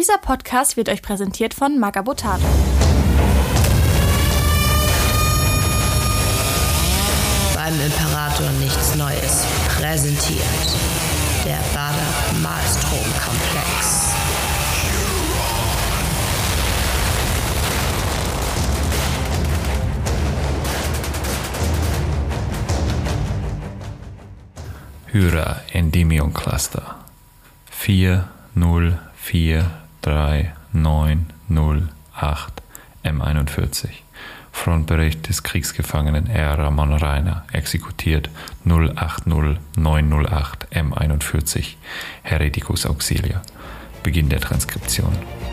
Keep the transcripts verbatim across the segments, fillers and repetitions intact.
Dieser Podcast wird euch präsentiert von Magabotato. Beim Imperator nichts Neues präsentiert der Bader Malstrom-Komplex. Hyra Endymion Cluster vier null vier drei neun null acht M einundvierzig. Frontbericht des Kriegsgefangenen R. Ramon Reiner, exekutiert null acht null neun null acht M einundvierzig, Hereticus Auxilia. Beginn der Transkription.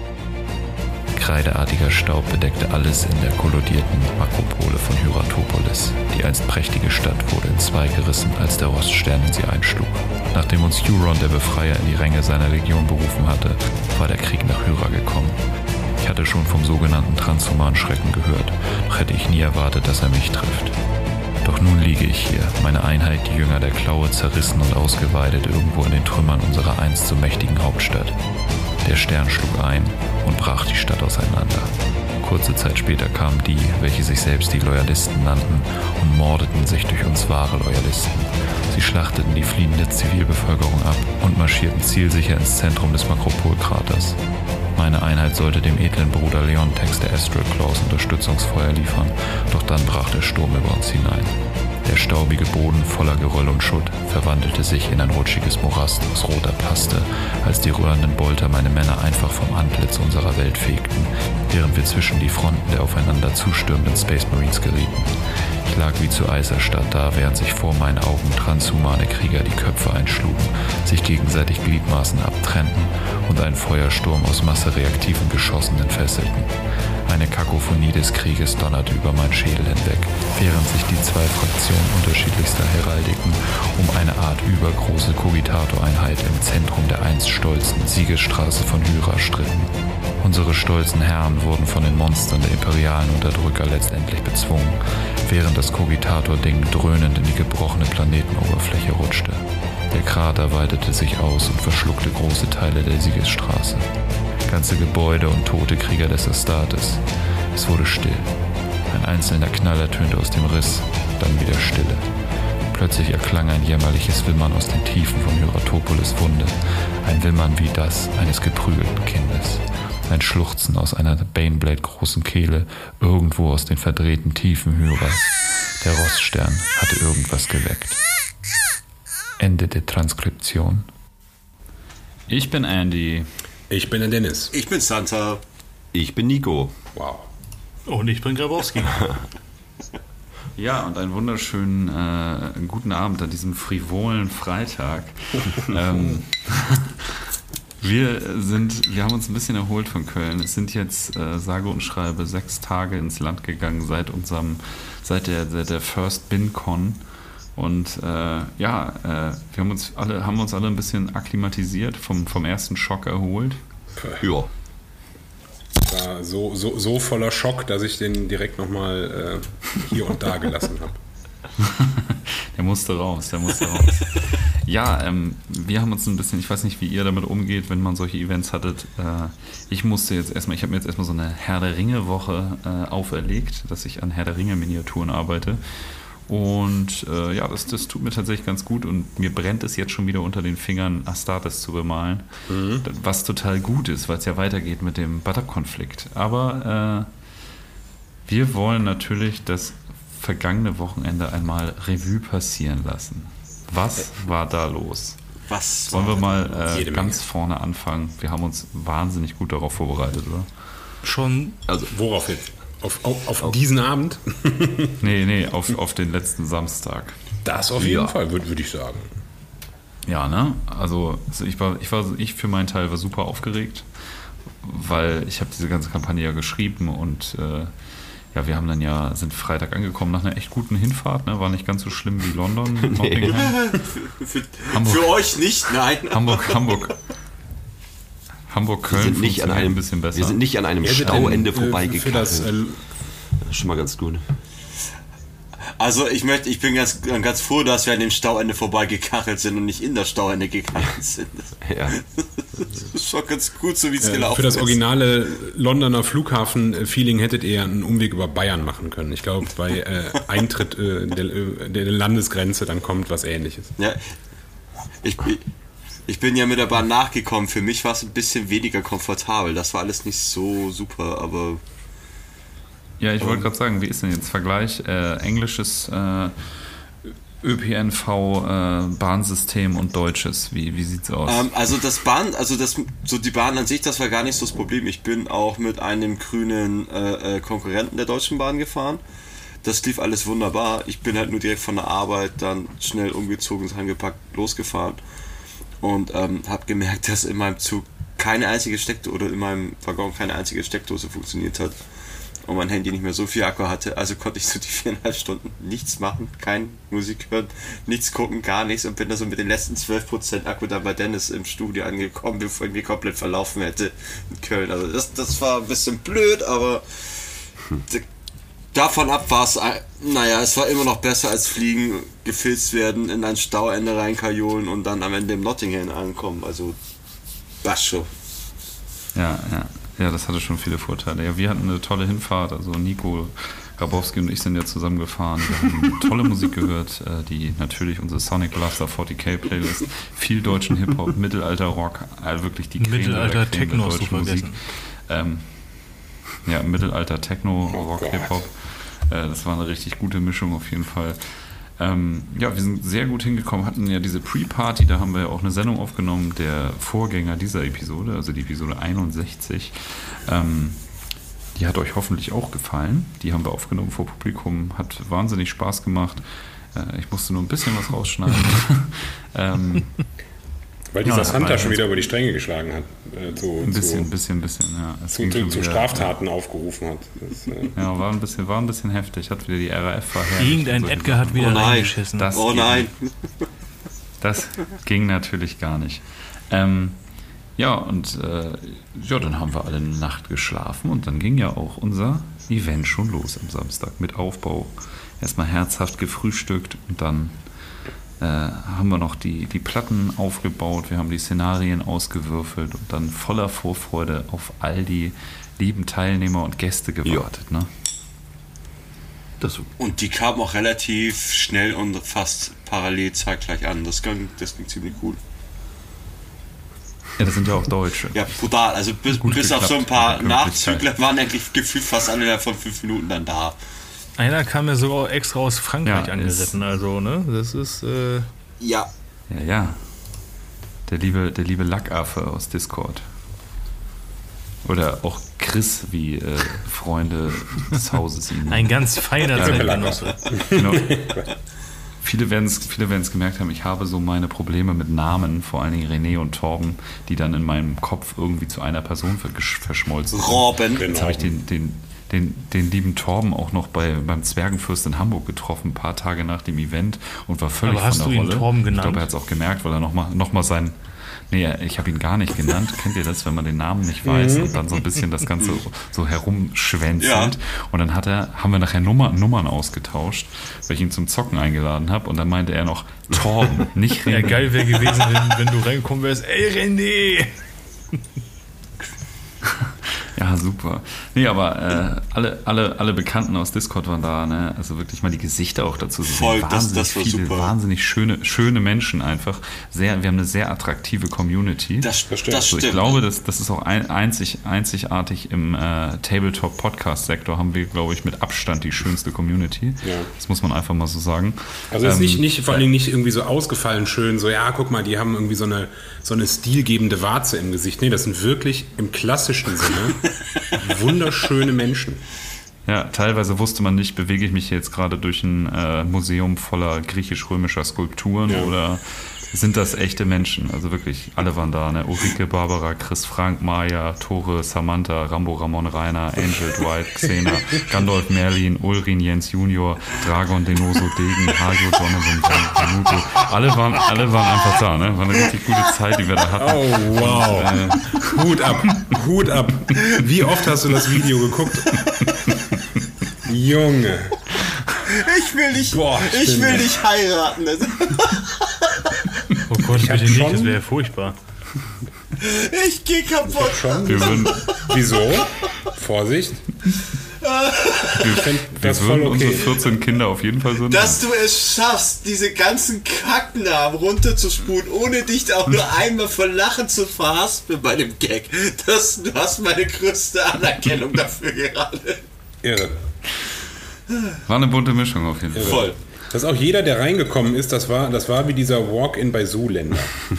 Kreideartiger Staub bedeckte alles in der kollodierten Makropole von Hyratopolis. Die einst prächtige Stadt wurde in zwei gerissen, als der Roststern in sie einschlug. Nachdem uns Huron, der Befreier, in die Ränge seiner Legion berufen hatte, war der Krieg nach Hyra gekommen. Ich hatte schon vom sogenannten transhumanen Schrecken gehört, doch hätte ich nie erwartet, dass er mich trifft. Doch nun liege ich hier, meine Einheit, die Jünger der Klaue, zerrissen und ausgeweidet irgendwo in den Trümmern unserer einst so mächtigen Hauptstadt. Der Stern schlug ein und brach die Stadt auseinander. Kurze Zeit später kamen die, welche sich selbst die Loyalisten nannten, und mordeten sich durch uns wahre Loyalisten. Sie schlachteten die fliehende Zivilbevölkerung ab und marschierten zielsicher ins Zentrum des Makropolkraters. Meine Einheit sollte dem edlen Bruder Leontex der Astral Claws Unterstützungsfeuer liefern, doch dann brach der Sturm über uns hinein. Der staubige Boden voller Geröll und Schutt verwandelte sich in ein rutschiges Morast aus roter Paste, als die rührenden Bolter meine Männer einfach vom Antlitz unserer Welt fegten, während wir zwischen die Fronten der aufeinander zustürmenden Space Marines gerieten. Ich lag wie zu Eis erstarrt da, während sich vor meinen Augen transhumane Krieger die Köpfe einschlugen, sich gegenseitig Gliedmaßen abtrennten und einen Feuersturm aus massereaktiven Geschossen entfesselten. Eine Kakophonie des Krieges donnerte über meinen Schädel hinweg, während sich die zwei Fraktionen unterschiedlichster Heraldiken um eine Art übergroße Cogitator-Einheit im Zentrum der einst stolzen Siegesstraße von Hyra stritten. Unsere stolzen Herren wurden von den Monstern der imperialen Unterdrücker letztendlich bezwungen, während das Cogitator-Ding dröhnend in die gebrochene Planetenoberfläche rutschte. Der Krater weitete sich aus und verschluckte große Teile der Siegesstraße. Ganze Gebäude und tote Krieger des Astartes. Es wurde still. Ein einzelner Knall ertönte aus dem Riss, dann wieder Stille. Plötzlich erklang ein jämmerliches Wimmern aus den Tiefen von Hyratopolis Wunde. Ein Wimmern wie das eines geprügelten Kindes. Ein Schluchzen aus einer Baneblade-großen Kehle, irgendwo aus den verdrehten Tiefen Hyras. Der Roststern hatte irgendwas geweckt. Ende der Transkription. Ich bin Andy. Ich bin der Dennis. Ich bin Santa. Ich bin Nico. Wow. Und ich bin Grabowski. Ja, und einen wunderschönen äh, guten Abend an diesem frivolen Freitag. ähm, wir sind, wir haben uns ein bisschen erholt von Köln. Es sind jetzt äh, sage und schreibe sechs Tage ins Land gegangen seit unserem, seit der, der, der First BinCon. Und äh, ja, äh, wir haben uns alle, haben uns alle ein bisschen akklimatisiert, vom, vom ersten Schock erholt. Ja. War so, so, so voller Schock, dass ich den direkt nochmal äh, hier und da gelassen habe. Der musste raus, der musste raus. Ja, ähm, wir haben uns ein bisschen, ich weiß nicht, wie ihr damit umgeht, wenn man solche Events hattet. Äh, ich musste jetzt erstmal, ich habe mir jetzt erstmal so eine Herr der Ringe-Woche äh, auferlegt, dass ich an Herr der Ringe-Miniaturen arbeite. Und äh, ja, das, das tut mir tatsächlich ganz gut und mir brennt es jetzt schon wieder unter den Fingern, Astartes zu bemalen, mhm. was total gut ist, weil es ja weitergeht mit dem Butter-Konflikt. Aber äh, wir wollen natürlich das vergangene Wochenende einmal Revue passieren lassen. Was war da los? Was? Wollen wir mal äh, ganz vorne anfangen? Wir haben uns wahnsinnig gut darauf vorbereitet, oder? Schon. Also worauf jetzt? Auf, auf, auf, auf diesen Abend? nee, nee, auf, auf den letzten Samstag. Das auf jeden ja. Fall, würde würd ich sagen. Ja, ne? Also ich war, ich war, ich für meinen Teil war super aufgeregt, weil ich habe diese ganze Kampagne ja geschrieben und äh, ja, wir haben dann ja, sind Freitag angekommen nach einer echt guten Hinfahrt, ne? War nicht ganz so schlimm wie London. Nee. für, Hamburg, für euch nicht, nein. Hamburg, Hamburg. Hamburg-Köln funktioniert ein bisschen besser. Wir sind nicht an einem ja, Stauende vorbeigekarrt. Das, äh, das ist schon mal ganz gut. Also ich möchte, ich bin ganz, ganz froh, dass wir an dem Stauende vorbeigekachelt sind und nicht in das Stauende gekachelt sind. Ja. Das ist schon ganz gut, so wie es Äh, gelaufen ist. für das originale Londoner Flughafen-Feeling hättet ihr einen Umweg über Bayern machen können. Ich glaube, bei äh, Eintritt äh, der, der Landesgrenze dann kommt was Ähnliches. Ja, ich, ich bin ja mit der Bahn nachgekommen. Für mich war es ein bisschen weniger komfortabel. Das war alles nicht so super, aber... Ja, ich wollte gerade sagen, wie ist denn jetzt Vergleich äh, englisches äh, Ö P N V-Bahnsystem äh, und deutsches? Wie, wie sieht's aus? Ähm, also das Bahn, also das, so die Bahn an sich, das war gar nicht so das Problem. Ich bin auch mit einem grünen äh, Konkurrenten der Deutschen Bahn gefahren. Das lief alles wunderbar. Ich bin halt nur direkt von der Arbeit dann schnell umgezogen, angepackt, losgefahren und ähm, habe gemerkt, dass in meinem Zug keine einzige Steckdose oder in meinem Waggon keine einzige Steckdose funktioniert hat. Und mein Handy nicht mehr so viel Akku hatte, also konnte ich so die viereinhalb Stunden nichts machen, keine Musik hören, nichts gucken, gar nichts und bin da so mit den letzten zwölf Prozent Akku da bei Dennis im Studio angekommen, bevor ich mich komplett verlaufen hätte in Köln. Also das, das war ein bisschen blöd, aber d- davon ab war es, naja, es war immer noch besser als fliegen, gefilzt werden, in ein Stauende reinkajolen und dann am Ende im Nottingham ankommen, also Bascho. Ja, ja. Ja, das hatte schon viele Vorteile. Ja, wir hatten eine tolle Hinfahrt. Also Nico Grabowski und ich sind ja zusammengefahren. Wir haben tolle Musik gehört, die natürlich unsere Sonic Blaster vierzig K Playlist, viel deutschen Hip-Hop, Mittelalter-Rock, also wirklich die Creme Mittelalter der Creme Techno der deutschen Musik. Ähm, ja, Mittelalter Techno, Rock, Oh Hip-Hop. Äh, das war eine richtig gute Mischung auf jeden Fall. Ähm, ja, wir sind sehr gut hingekommen, hatten ja diese Pre-Party, da haben wir ja auch eine Sendung aufgenommen, der Vorgänger dieser Episode, also die Episode einundsechzig. Ähm, die hat euch hoffentlich auch gefallen. Die haben wir aufgenommen vor Publikum, hat wahnsinnig Spaß gemacht. Äh, ich musste nur ein bisschen was rausschneiden. ähm, Weil dieser ja, Santa schon wieder über die Stränge geschlagen hat. Äh, zu, ein bisschen, zu, bisschen, bisschen, ja. Es zu, ging zu, schon zu wieder, Straftaten aufgerufen hat. Das, äh, Ja, war ein bisschen, war ein bisschen heftig, hat wieder die R A F verherrlicht. Irgendein Edgar hat wieder Oh nein. reingeschissen. Das Oh geht nein. nicht. Das ging natürlich gar nicht. Ähm, ja, und äh, ja, dann haben wir alle eine Nacht geschlafen und dann ging ja auch unser Event schon los am Samstag mit Aufbau. Erstmal herzhaft gefrühstückt und dann äh, haben wir noch die, die Platten aufgebaut, wir haben die Szenarien ausgewürfelt und dann voller Vorfreude auf all die lieben Teilnehmer und Gäste gewartet. Ne? Das, Und die kamen auch relativ schnell und fast parallel zeitgleich an. Das ging, das ging ziemlich gut. Ja, das sind ja auch Deutsche. Ja, brutal. Also bis, Gut bis auf so ein geklappt, paar mit der Pünktlichkeit. Nachzügler waren eigentlich gefühlt fast alle innerhalb von fünf Minuten dann da. Einer kam ja sogar extra aus Frankreich Ja, angeritten, also, ne? Das ist, äh, Ja. Ja, ja. Der liebe, der liebe Lackaffe aus Discord. Oder auch Chris, wie äh, Freunde des Hauses ihn nennen. ein ganz feiner Zeitgenosse. Genau. Viele werden es viele werden's gemerkt haben, ich habe so meine Probleme mit Namen, vor allen Dingen René und Torben, die dann in meinem Kopf irgendwie zu einer Person vergesch- verschmolzen sind. Robben. Jetzt habe ich den, den, den, den lieben Torben auch noch bei, beim Zwergenfürst in Hamburg getroffen, ein paar Tage nach dem Event und war völlig Aber hast von der du ihn Rolle. Torben Ich genannt? glaube, er hat es auch gemerkt, weil er nochmal noch mal sein... Nee, ich habe ihn gar nicht genannt. Kennt ihr das, wenn man den Namen nicht weiß und dann so ein bisschen das Ganze so herumschwänzelt? Ja. Und dann hat er, haben wir nachher Nummer, Nummern ausgetauscht, weil ich ihn zum Zocken eingeladen habe. Und dann meinte er noch Torben, nicht René. Ja, geil wäre gewesen, wenn, wenn du reingekommen wärst. Ey, René! Ja, super. Nee, aber äh, alle, alle, alle Bekannten aus Discord waren da, ne? Also wirklich mal die Gesichter auch dazu zu sehen. Voll, das- Wahnsinnig das war viele, super. wahnsinnig schöne, schöne Menschen einfach. Sehr, wir haben eine sehr attraktive Community. Das, das stimmt. Also ich glaube, das, das ist auch ein, einzig, einzigartig im äh, Tabletop-Podcast-Sektor haben wir, glaube ich, mit Abstand die schönste Community. Ja. Das muss man einfach mal so sagen. Also es ist Ähm, nicht, nicht, vor allen Dingen nicht irgendwie so ausgefallen schön, so ja, guck mal, die haben irgendwie so eine, so eine stilgebende Warze im Gesicht. Nee, das sind wirklich im klassischen Sinne wunderschöne Menschen. Ja, teilweise wusste man nicht, bewege ich mich jetzt gerade durch ein äh, Museum voller griechisch-römischer Skulpturen Ja. oder sind das echte Menschen? Also wirklich, alle waren da, ne? Ulrike, Barbara, Chris, Frank, Maya, Tore, Samantha, Rambo, Ramon, Rainer, Angel, Dwight, Xena, Gandalf, Merlin, Ulrin, Jens Junior, Dragon, Denoso, Degen, Hajo, Donovan, Danuto. Alle waren, alle waren einfach da, ne? War eine richtig gute Zeit, die wir da hatten. Oh, wow. Und, äh, Hut ab, Hut ab. Wie oft hast du das Video geguckt? Junge. Ich will dich, Boah, ich stimmt. will dich heiraten. Oh Gott, Ich hab bitte nicht, schon- das wäre ja furchtbar. Ich geh kaputt. Schon? Wir würden, Wieso? Vorsicht. wir, find wir das voll würden okay. unsere vierzehn Kinder auf jeden Fall so Dass du es schaffst, diese ganzen Kacknamen runterzuspulen, ohne dich auch nur einmal vor Lachen zu verhaspeln bei dem Gag. Das, du hast meine größte Anerkennung dafür gerade. Irre. War eine bunte Mischung auf jeden Fall. Voll. Dass auch jeder, der reingekommen ist, das war, das war wie dieser Walk-in bei Zoolander.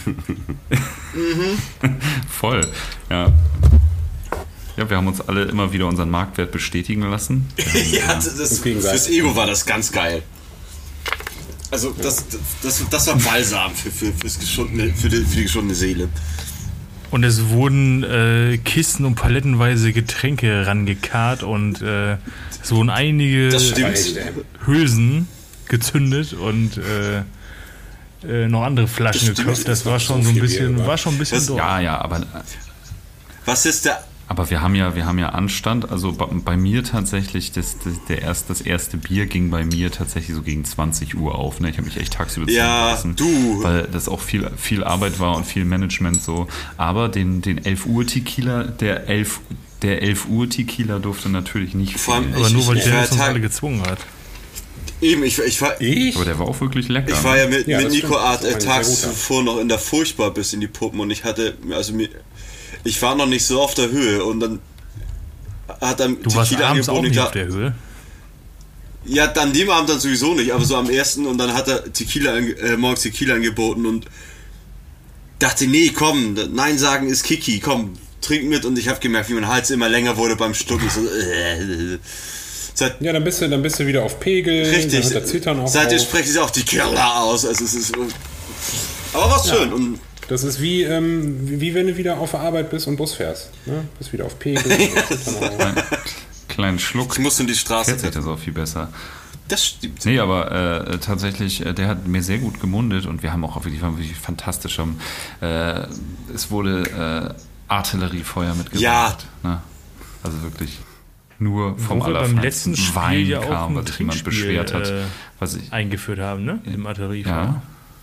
Voll, ja. Ja, wir haben uns alle immer wieder unseren Marktwert bestätigen lassen. Ja, das, das, fürs Ego war das ganz geil. Also das, das, das war Balsam für, für, fürs geschundene, für, die, für die geschundene Seele. Und es wurden äh, Kisten und palettenweise Getränke rangekarrt und äh, es wurden einige Das stimmt. Echt, ey. Hülsen gezündet und äh, äh, noch andere Flaschen Das stimmt, geköpft. Das ist war noch schon so so ein viel bisschen, Bier, war schon ein bisschen Das- doof. Ja, ja, aber, Was ist der... aber wir haben ja, wir haben ja Anstand. Also bei, bei mir tatsächlich, das, das, der erst, das erste Bier ging bei mir tatsächlich so gegen zwanzig Uhr auf. Ne? Ich habe mich echt tagsüber ziehen Ja, lassen, du. weil das auch viel, viel Arbeit war und viel Management so. Aber den, den elf Uhr Tequila, der elf Der elf Uhr Tequila durfte natürlich nicht Vor allem- fehlen. Aber ich- nur weil ich- Dennis ich- uns Tag- alle gezwungen hat. Eben, ich, ich, war, Ich? Aber der war auch wirklich lecker. ich war ja mit, Ja, mit das Nico stimmt. Art Das äh, war ein tags sehr guter. zuvor noch in der Furchtbar bis in die Puppen und ich hatte, also mir, ich war noch nicht so auf der Höhe und dann hat er Du warst Tequila abends auch angeboten. nicht Ich auf der Höhe. Ja, an dem Abend dann sowieso nicht, aber so am ersten und dann hat er Tequila, ange- äh, morgens Tequila angeboten und dachte, nee, komm, nein sagen ist Kiki, komm, trink mit und ich habe gemerkt, wie mein Hals immer länger wurde beim Stucken. So, äh, seit, Ja, dann bist du, dann bist du wieder auf Pegel. richtig, Dann hört der Zittern auch seitdem auf. spreche ich auch die Killer aus, also es ist, aber war schön und Das ist wie, ähm, wie, wie wenn du wieder auf der Arbeit bist und Bus fährst. Ne? Bist wieder auf Pegel. Zittern auch. Kleinen Schluck. ich musste in die Straße Fährt sich treffen. das auch viel besser. Das stimmt. Nee, aber äh, tatsächlich, äh, der hat mir sehr gut gemundet und wir haben auch wirklich, waren wirklich fantastisch. Am, äh, es wurde äh, Artilleriefeuer mitgebracht. Ja. Ne? Also wirklich nur vom Wo wir beim allerfeinsten letzten Spiel Wein ja auch kam, ein was sich jemand Trinkspiel, beschwert hat. äh, Was ich, eingeführt haben, ne? Im Artillerie. ja.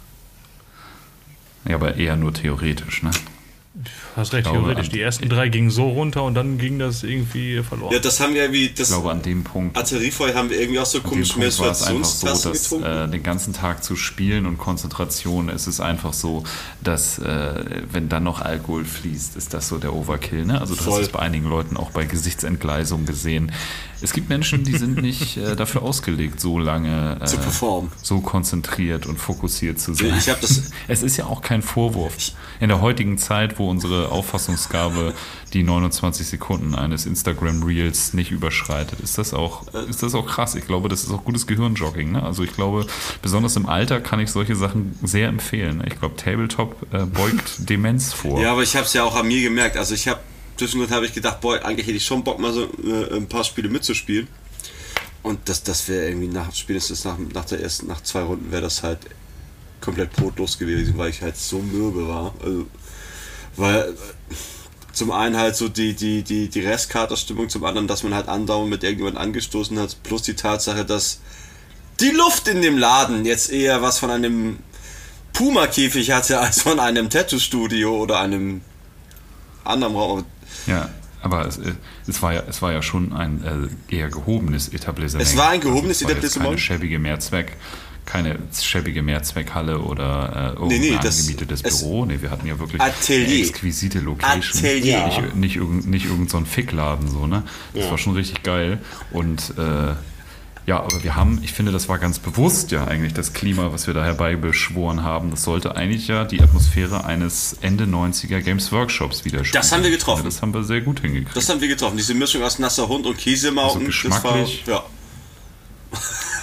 Ja, aber eher nur theoretisch, ne? Hast recht, glaube, theoretisch. an- Die ersten drei gingen so runter und dann ging das irgendwie verloren. Ja, das haben wir wie, Ich das glaube, an dem Punkt Artilleriefeuer haben wir irgendwie auch so An dem komische Punkt war es einfach so, Menstruationstassen dass getrunken. äh, den ganzen Tag zu spielen und Konzentration, es ist einfach so, dass äh, wenn dann noch Alkohol fließt, ist das so der Overkill. Ne? Also du Voll. hast es bei einigen Leuten auch bei Gesichtsentgleisung gesehen. Es gibt Menschen, die sind nicht äh, dafür ausgelegt, so lange äh, Zu performen. so konzentriert und fokussiert zu sein. Ich hab das- es ist ja auch kein Vorwurf. In der heutigen Zeit, wo unsere Auffassungsgabe die neunundzwanzig Sekunden eines Instagram-Reels nicht überschreitet, ist das auch, ist das auch krass. Ich glaube, das ist auch gutes Gehirnjogging. Ne? Also ich glaube, besonders im Alter kann ich solche Sachen sehr empfehlen. Ich glaube, Tabletop äh, beugt Demenz vor. Ja, aber ich habe es ja auch an mir gemerkt. Also ich habe zwischendurch habe ich gedacht, boah, eigentlich hätte ich schon Bock mal so äh, ein paar Spiele mitzuspielen. Und das, das wäre irgendwie nach spätestens nach, nach der ersten, nach zwei Runden wäre das halt komplett brotlos gewesen, weil ich halt so mürbe war. Also, weil äh, zum einen halt so die, die, die, die Restkaterstimmung, zum anderen, dass man halt andauernd mit irgendjemandem angestoßen hat, plus die Tatsache, dass die Luft in dem Laden jetzt eher was von einem Puma-Käfig hatte, als von einem Tattoo-Studio oder einem anderen Raum. Ja, aber es, äh, es, war ja, es war ja schon ein äh, eher gehobenes Etablissement. Es war ein gehobenes also es war jetzt Etablissement. Keine schäbige Mehrzweck, keine schäbige Mehrzweckhalle oder äh, Nee, nee, irgendein das- angemietetes es- Büro. Nee, wir hatten ja wirklich Atelier. eine exquisite Location. Atelier. Nicht, nicht, irgend, nicht irgend so ein Fickladen, so, ne? Das Ja. war schon richtig geil. Und äh, ja, aber wir haben, ich finde, das war ganz bewusst ja eigentlich das Klima, was wir da herbeibeschworen haben. Das sollte eigentlich ja die Atmosphäre eines Ende neunziger Games Workshops widerspiegeln. Das haben wir getroffen. Ja, das haben wir sehr gut hingekriegt. Das haben wir getroffen. Diese Mischung aus nasser Hund und Käsemauken. Also geschmacklich. Das war, ja.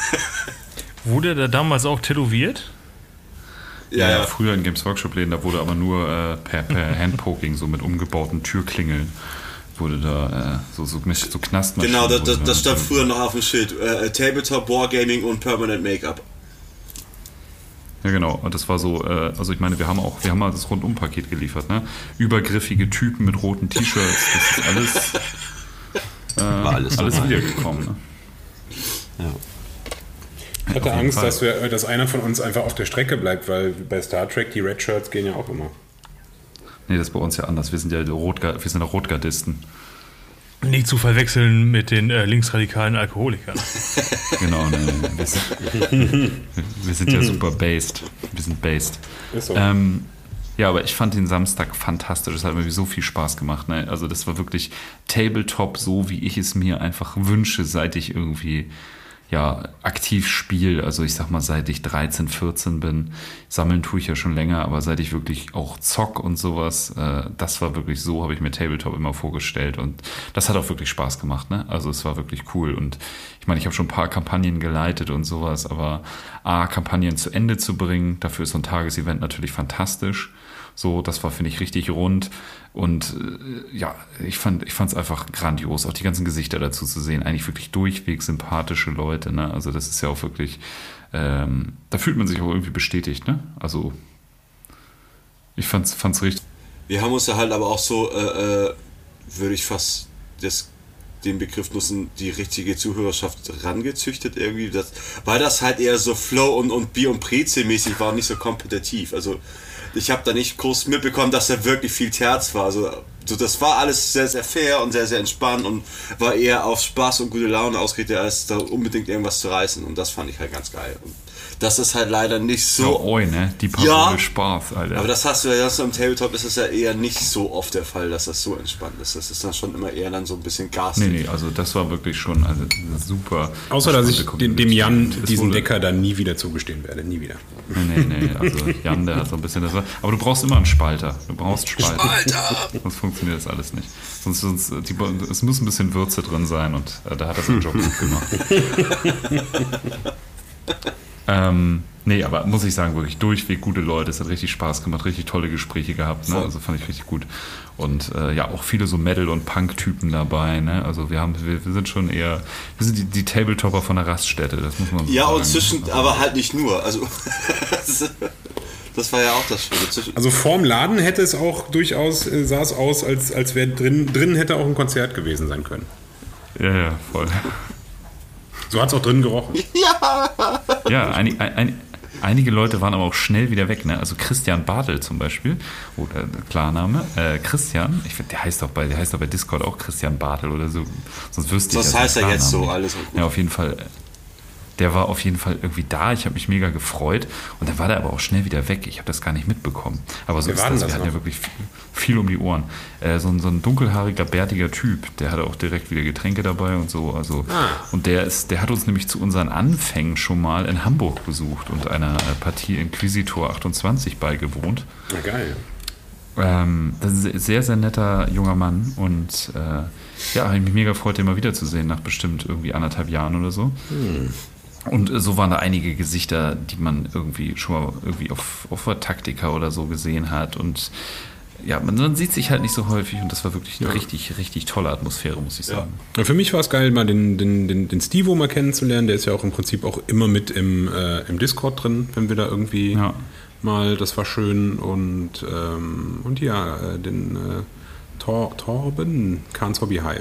Wurde da damals auch tätowiert? Ja, ja. Früher in Games Workshop-Läden, da wurde aber nur äh, per, per Handpoking, so mit umgebauten Türklingeln, wurde da äh, so, so, so Knastmaschinen. Genau, das, wurde das, da das stand so- früher noch auf dem Schild. Äh, Tabletop, Wargaming und Permanent Make-up. Ja, genau. Und das war so, äh, also ich meine, wir haben auch, wir haben mal das Rundum-Paket geliefert, ne? Übergriffige Typen mit roten T-Shirts, das ist alles, äh, War alles alles dabei. wiedergekommen, ne? Ja. Ich hatte Auf jeden Angst, Fall. dass, wir, dass einer von uns einfach auf der Strecke bleibt, weil bei Star Trek die Red Shirts gehen ja auch immer. Nee, das ist bei uns ja anders. Wir sind ja Rotga- wir sind ja Rotgardisten. Nicht zu verwechseln mit den äh, linksradikalen Alkoholikern. Genau, nee, nee. Wir, sind, wir sind ja super based. Wir sind based. Ist so. Ähm, ja, aber ich fand den Samstag fantastisch. Es hat mir so viel Spaß gemacht. Ne? Also das war wirklich Tabletop, so wie ich es mir einfach wünsche, seit ich irgendwie ja aktiv spiele. Also ich sag mal, seit ich dreizehn, vierzehn bin. Sammeln tue ich ja schon länger, aber seit ich wirklich auch zock und sowas, äh, das war wirklich so, habe ich mir Tabletop immer vorgestellt. Und das hat auch wirklich Spaß gemacht. Ne? Also es war wirklich cool. Und ich meine, ich habe schon ein paar Kampagnen geleitet und sowas, aber A, Kampagnen zu Ende zu bringen, dafür ist so ein Tagesevent natürlich fantastisch. So, das war, finde ich, richtig rund. Und äh, ja, ich fand ich fand es einfach grandios, auch die ganzen Gesichter dazu zu sehen. Eigentlich wirklich durchweg sympathische Leute. Ne? Also das ist ja auch wirklich, ähm, da fühlt man sich auch irgendwie bestätigt. Ne? Also ich fand's, fand's richtig. Wir haben uns ja halt aber auch so, äh, äh, würde ich fast das, den Begriff nutzen, die richtige Zuhörerschaft rangezüchtet irgendwie. Das, weil das halt eher so Flow und, und Bier- und Brezel-mäßig war, nicht so kompetitiv. Also ich habe da nicht groß mitbekommen, dass da wirklich viel Terz war. Also so, das war alles sehr, sehr fair und sehr, sehr entspannt und war eher auf Spaß und gute Laune ausgerichtet, als da unbedingt irgendwas zu reißen. Und das fand ich halt ganz geil. Und das ist halt leider nicht so... Ja, oi, ne? Die Parole Ja, Spaß, Alter. aber das hast du ja, das im Tabletop ist es ja eher nicht so oft der Fall, dass das so entspannt ist. Das ist dann schon immer eher dann so ein bisschen Gas. Nee, nee, also das war wirklich schon also, super. Außer, dass ich dem, dem Jan Es diesen wurde- Decker dann nie wieder zugestehen werde. Nie wieder. Nee, nee, nee, also Jan, der hat so ein bisschen das. Aber du brauchst immer einen Spalter. Du brauchst Spalter. Alter! Sonst funktioniert das alles nicht. Sonst, sonst die, es muss ein bisschen Würze drin sein und äh, da hat er seinen Job gut gemacht. ähm, nee, aber muss ich sagen, wirklich durchweg gute Leute. Es hat richtig Spaß gemacht, richtig tolle Gespräche gehabt. Ne? Also fand ich richtig gut. Und äh, ja, auch viele so Metal- und Punk-Typen dabei. Ne? Also wir haben, wir, wir sind schon eher, wir sind die, die Tabletopper von der Raststätte, das muss man so Ja, sagen. und zwischen, Also, aber halt nicht nur. Also das, das war ja auch das Schöne. Zwischen, Also vorm Laden hätte es auch durchaus, äh, sah es aus, als, als wäre drin, drin hätte auch ein Konzert gewesen sein können. Ja, ja, voll. So hat es auch drin gerochen. Ja, ein, ein, ein, einige Leute waren aber auch schnell wieder weg. Ne? Also Christian Bartel zum Beispiel, oder Klarname, äh, Christian, ich find, der heißt doch bei, der heißt doch bei Discord auch Christian Bartel oder so. Sonst wüsste ich das ja heißt seinen ja jetzt so Klarnamen alles. nicht. Ja, auf jeden Fall. Der war auf jeden Fall irgendwie da. Ich habe mich mega gefreut. Und dann war der aber auch schnell wieder weg. Ich habe das gar nicht mitbekommen. Aber so Wer ist war denn das. Wir das hatten ja noch? wirklich viel, viel um die Ohren. Äh, so, ein, so ein dunkelhaariger, bärtiger Typ. Der hatte auch direkt wieder Getränke dabei und so. Also, Ah. Und der ist, der hat uns nämlich zu unseren Anfängen schon mal in Hamburg besucht und einer äh, Partie Inquisitor achtundzwanzig beigewohnt. Na geil. Ähm, das ist ein sehr, sehr netter junger Mann. Und äh, ja, habe ich mich mega gefreut, den mal wiederzusehen, nach bestimmt irgendwie anderthalb Jahren oder so. Hm. Und so waren da einige Gesichter, die man irgendwie schon mal irgendwie auf, auf der Taktika oder so gesehen hat. Und ja, man, man sieht sich halt nicht so häufig und das war wirklich eine richtig, richtig tolle Atmosphäre, muss ich sagen. Ja, für mich war es geil, mal den, den, den, den Stevo mal kennenzulernen. Der ist ja auch im Prinzip auch immer mit im, äh, im Discord drin, wenn wir da irgendwie Ja. mal, das war schön. Und, ähm, und ja, äh, den äh, Tor, Torben, Kahns Hobby Hive,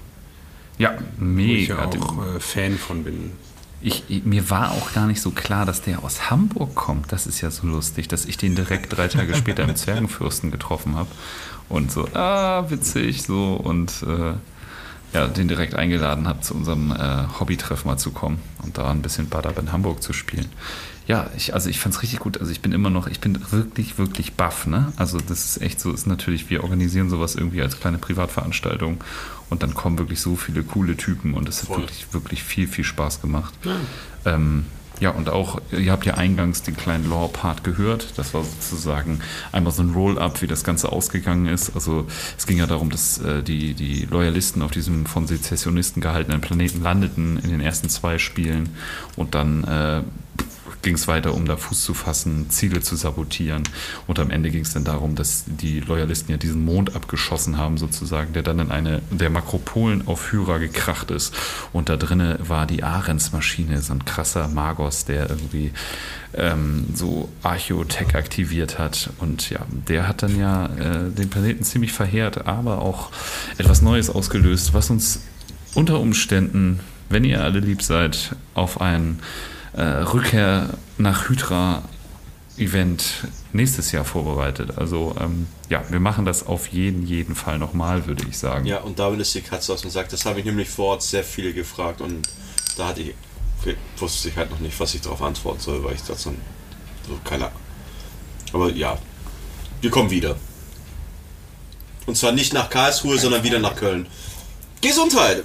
Ja, wo ich ja mega. auch äh, Fan von bin. Ich, ich, mir war auch gar nicht so klar, dass der aus Hamburg kommt. Das ist ja so lustig, dass ich den direkt drei Tage später im Zwergenfürsten getroffen habe. Und so, ah, witzig, so. Und äh, ja, den direkt eingeladen habe, zu unserem äh, Hobbytreff mal zu kommen und da ein bisschen Badab in Hamburg zu spielen. Ja, ich, also ich fand es richtig gut. Also ich bin immer noch, ich bin wirklich, wirklich baff, ne? Also das ist echt so, ist natürlich, wir organisieren sowas irgendwie als kleine Privatveranstaltung und dann kommen wirklich so viele coole Typen und es hat Voll. wirklich, wirklich viel, viel Spaß gemacht. Ja. Ähm, ja, und auch, ihr habt ja eingangs den kleinen Lore-Part gehört. Das war sozusagen einmal so ein Roll-up, wie das Ganze ausgegangen ist. Also es ging ja darum, dass äh, die, die Loyalisten auf diesem von Sezessionisten gehaltenen Planeten landeten in den ersten zwei Spielen und dann äh, ging es weiter, um da Fuß zu fassen, Ziele zu sabotieren. Und am Ende ging es dann darum, dass die Loyalisten ja diesen Mond abgeschossen haben, sozusagen, der dann in eine der Makropolen auf Hyra gekracht ist. Und da drinnen war die Ahrens-Maschine, so ein krasser Magos, der irgendwie ähm, so Archotech aktiviert hat. Und ja, der hat dann ja äh, den Planeten ziemlich verheert, aber auch etwas Neues ausgelöst, was uns unter Umständen, wenn ihr alle lieb seid, auf ein äh, Rückkehr nach Hydra Event nächstes Jahr vorbereitet. Also ähm, ja, wir machen das auf jeden, jeden Fall nochmal, würde ich sagen. Ja, und damit ist die Katze aus dem Sack. Das habe ich nämlich vor Ort sehr viele gefragt und da hatte ich, wusste ich halt noch nicht, was ich darauf antworten soll, weil ich das dann so keine Ahnung. Aber ja, wir kommen wieder. Und zwar nicht nach Karlsruhe, sondern wieder nach Köln. Gesundheit!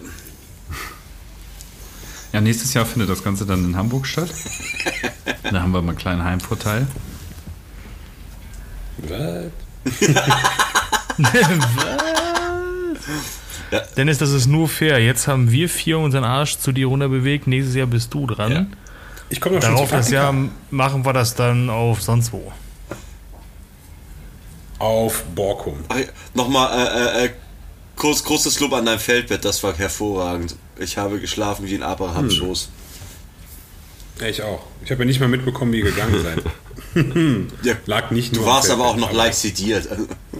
Ja, nächstes Jahr findet das Ganze dann in Hamburg statt. Da haben wir mal einen kleinen Heimvorteil. Was? Ja. Dennis, das ist nur fair. Jetzt haben wir vier unseren Arsch zu dir runter bewegt. Nächstes Jahr bist du dran. Ja. Ich komme Darauf das Jahr machen wir das dann auf sonst wo. Auf Borkum. Nochmal äh, äh, groß, großes Lob an dein Feldbett, das war hervorragend. Ich habe geschlafen wie ein Abraham-Schoß. Hm. Ich auch. Ich habe ja nicht mal mitbekommen, wie ihr gegangen seid. Ja, lag nicht nur du warst aber auch noch leicht sediert.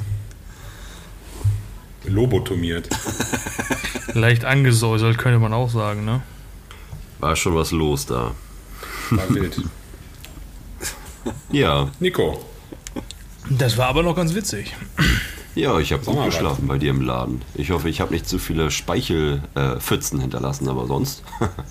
Lobotomiert. Leicht angesäuselt, könnte man auch sagen, ne? War schon was los da. War wild. Ja. Nico. Das war aber noch ganz witzig. Ja, ich habe gut geschlafen bei dir im Laden. Ich hoffe, ich habe nicht zu viele Speichelpfützen äh, hinterlassen, aber sonst.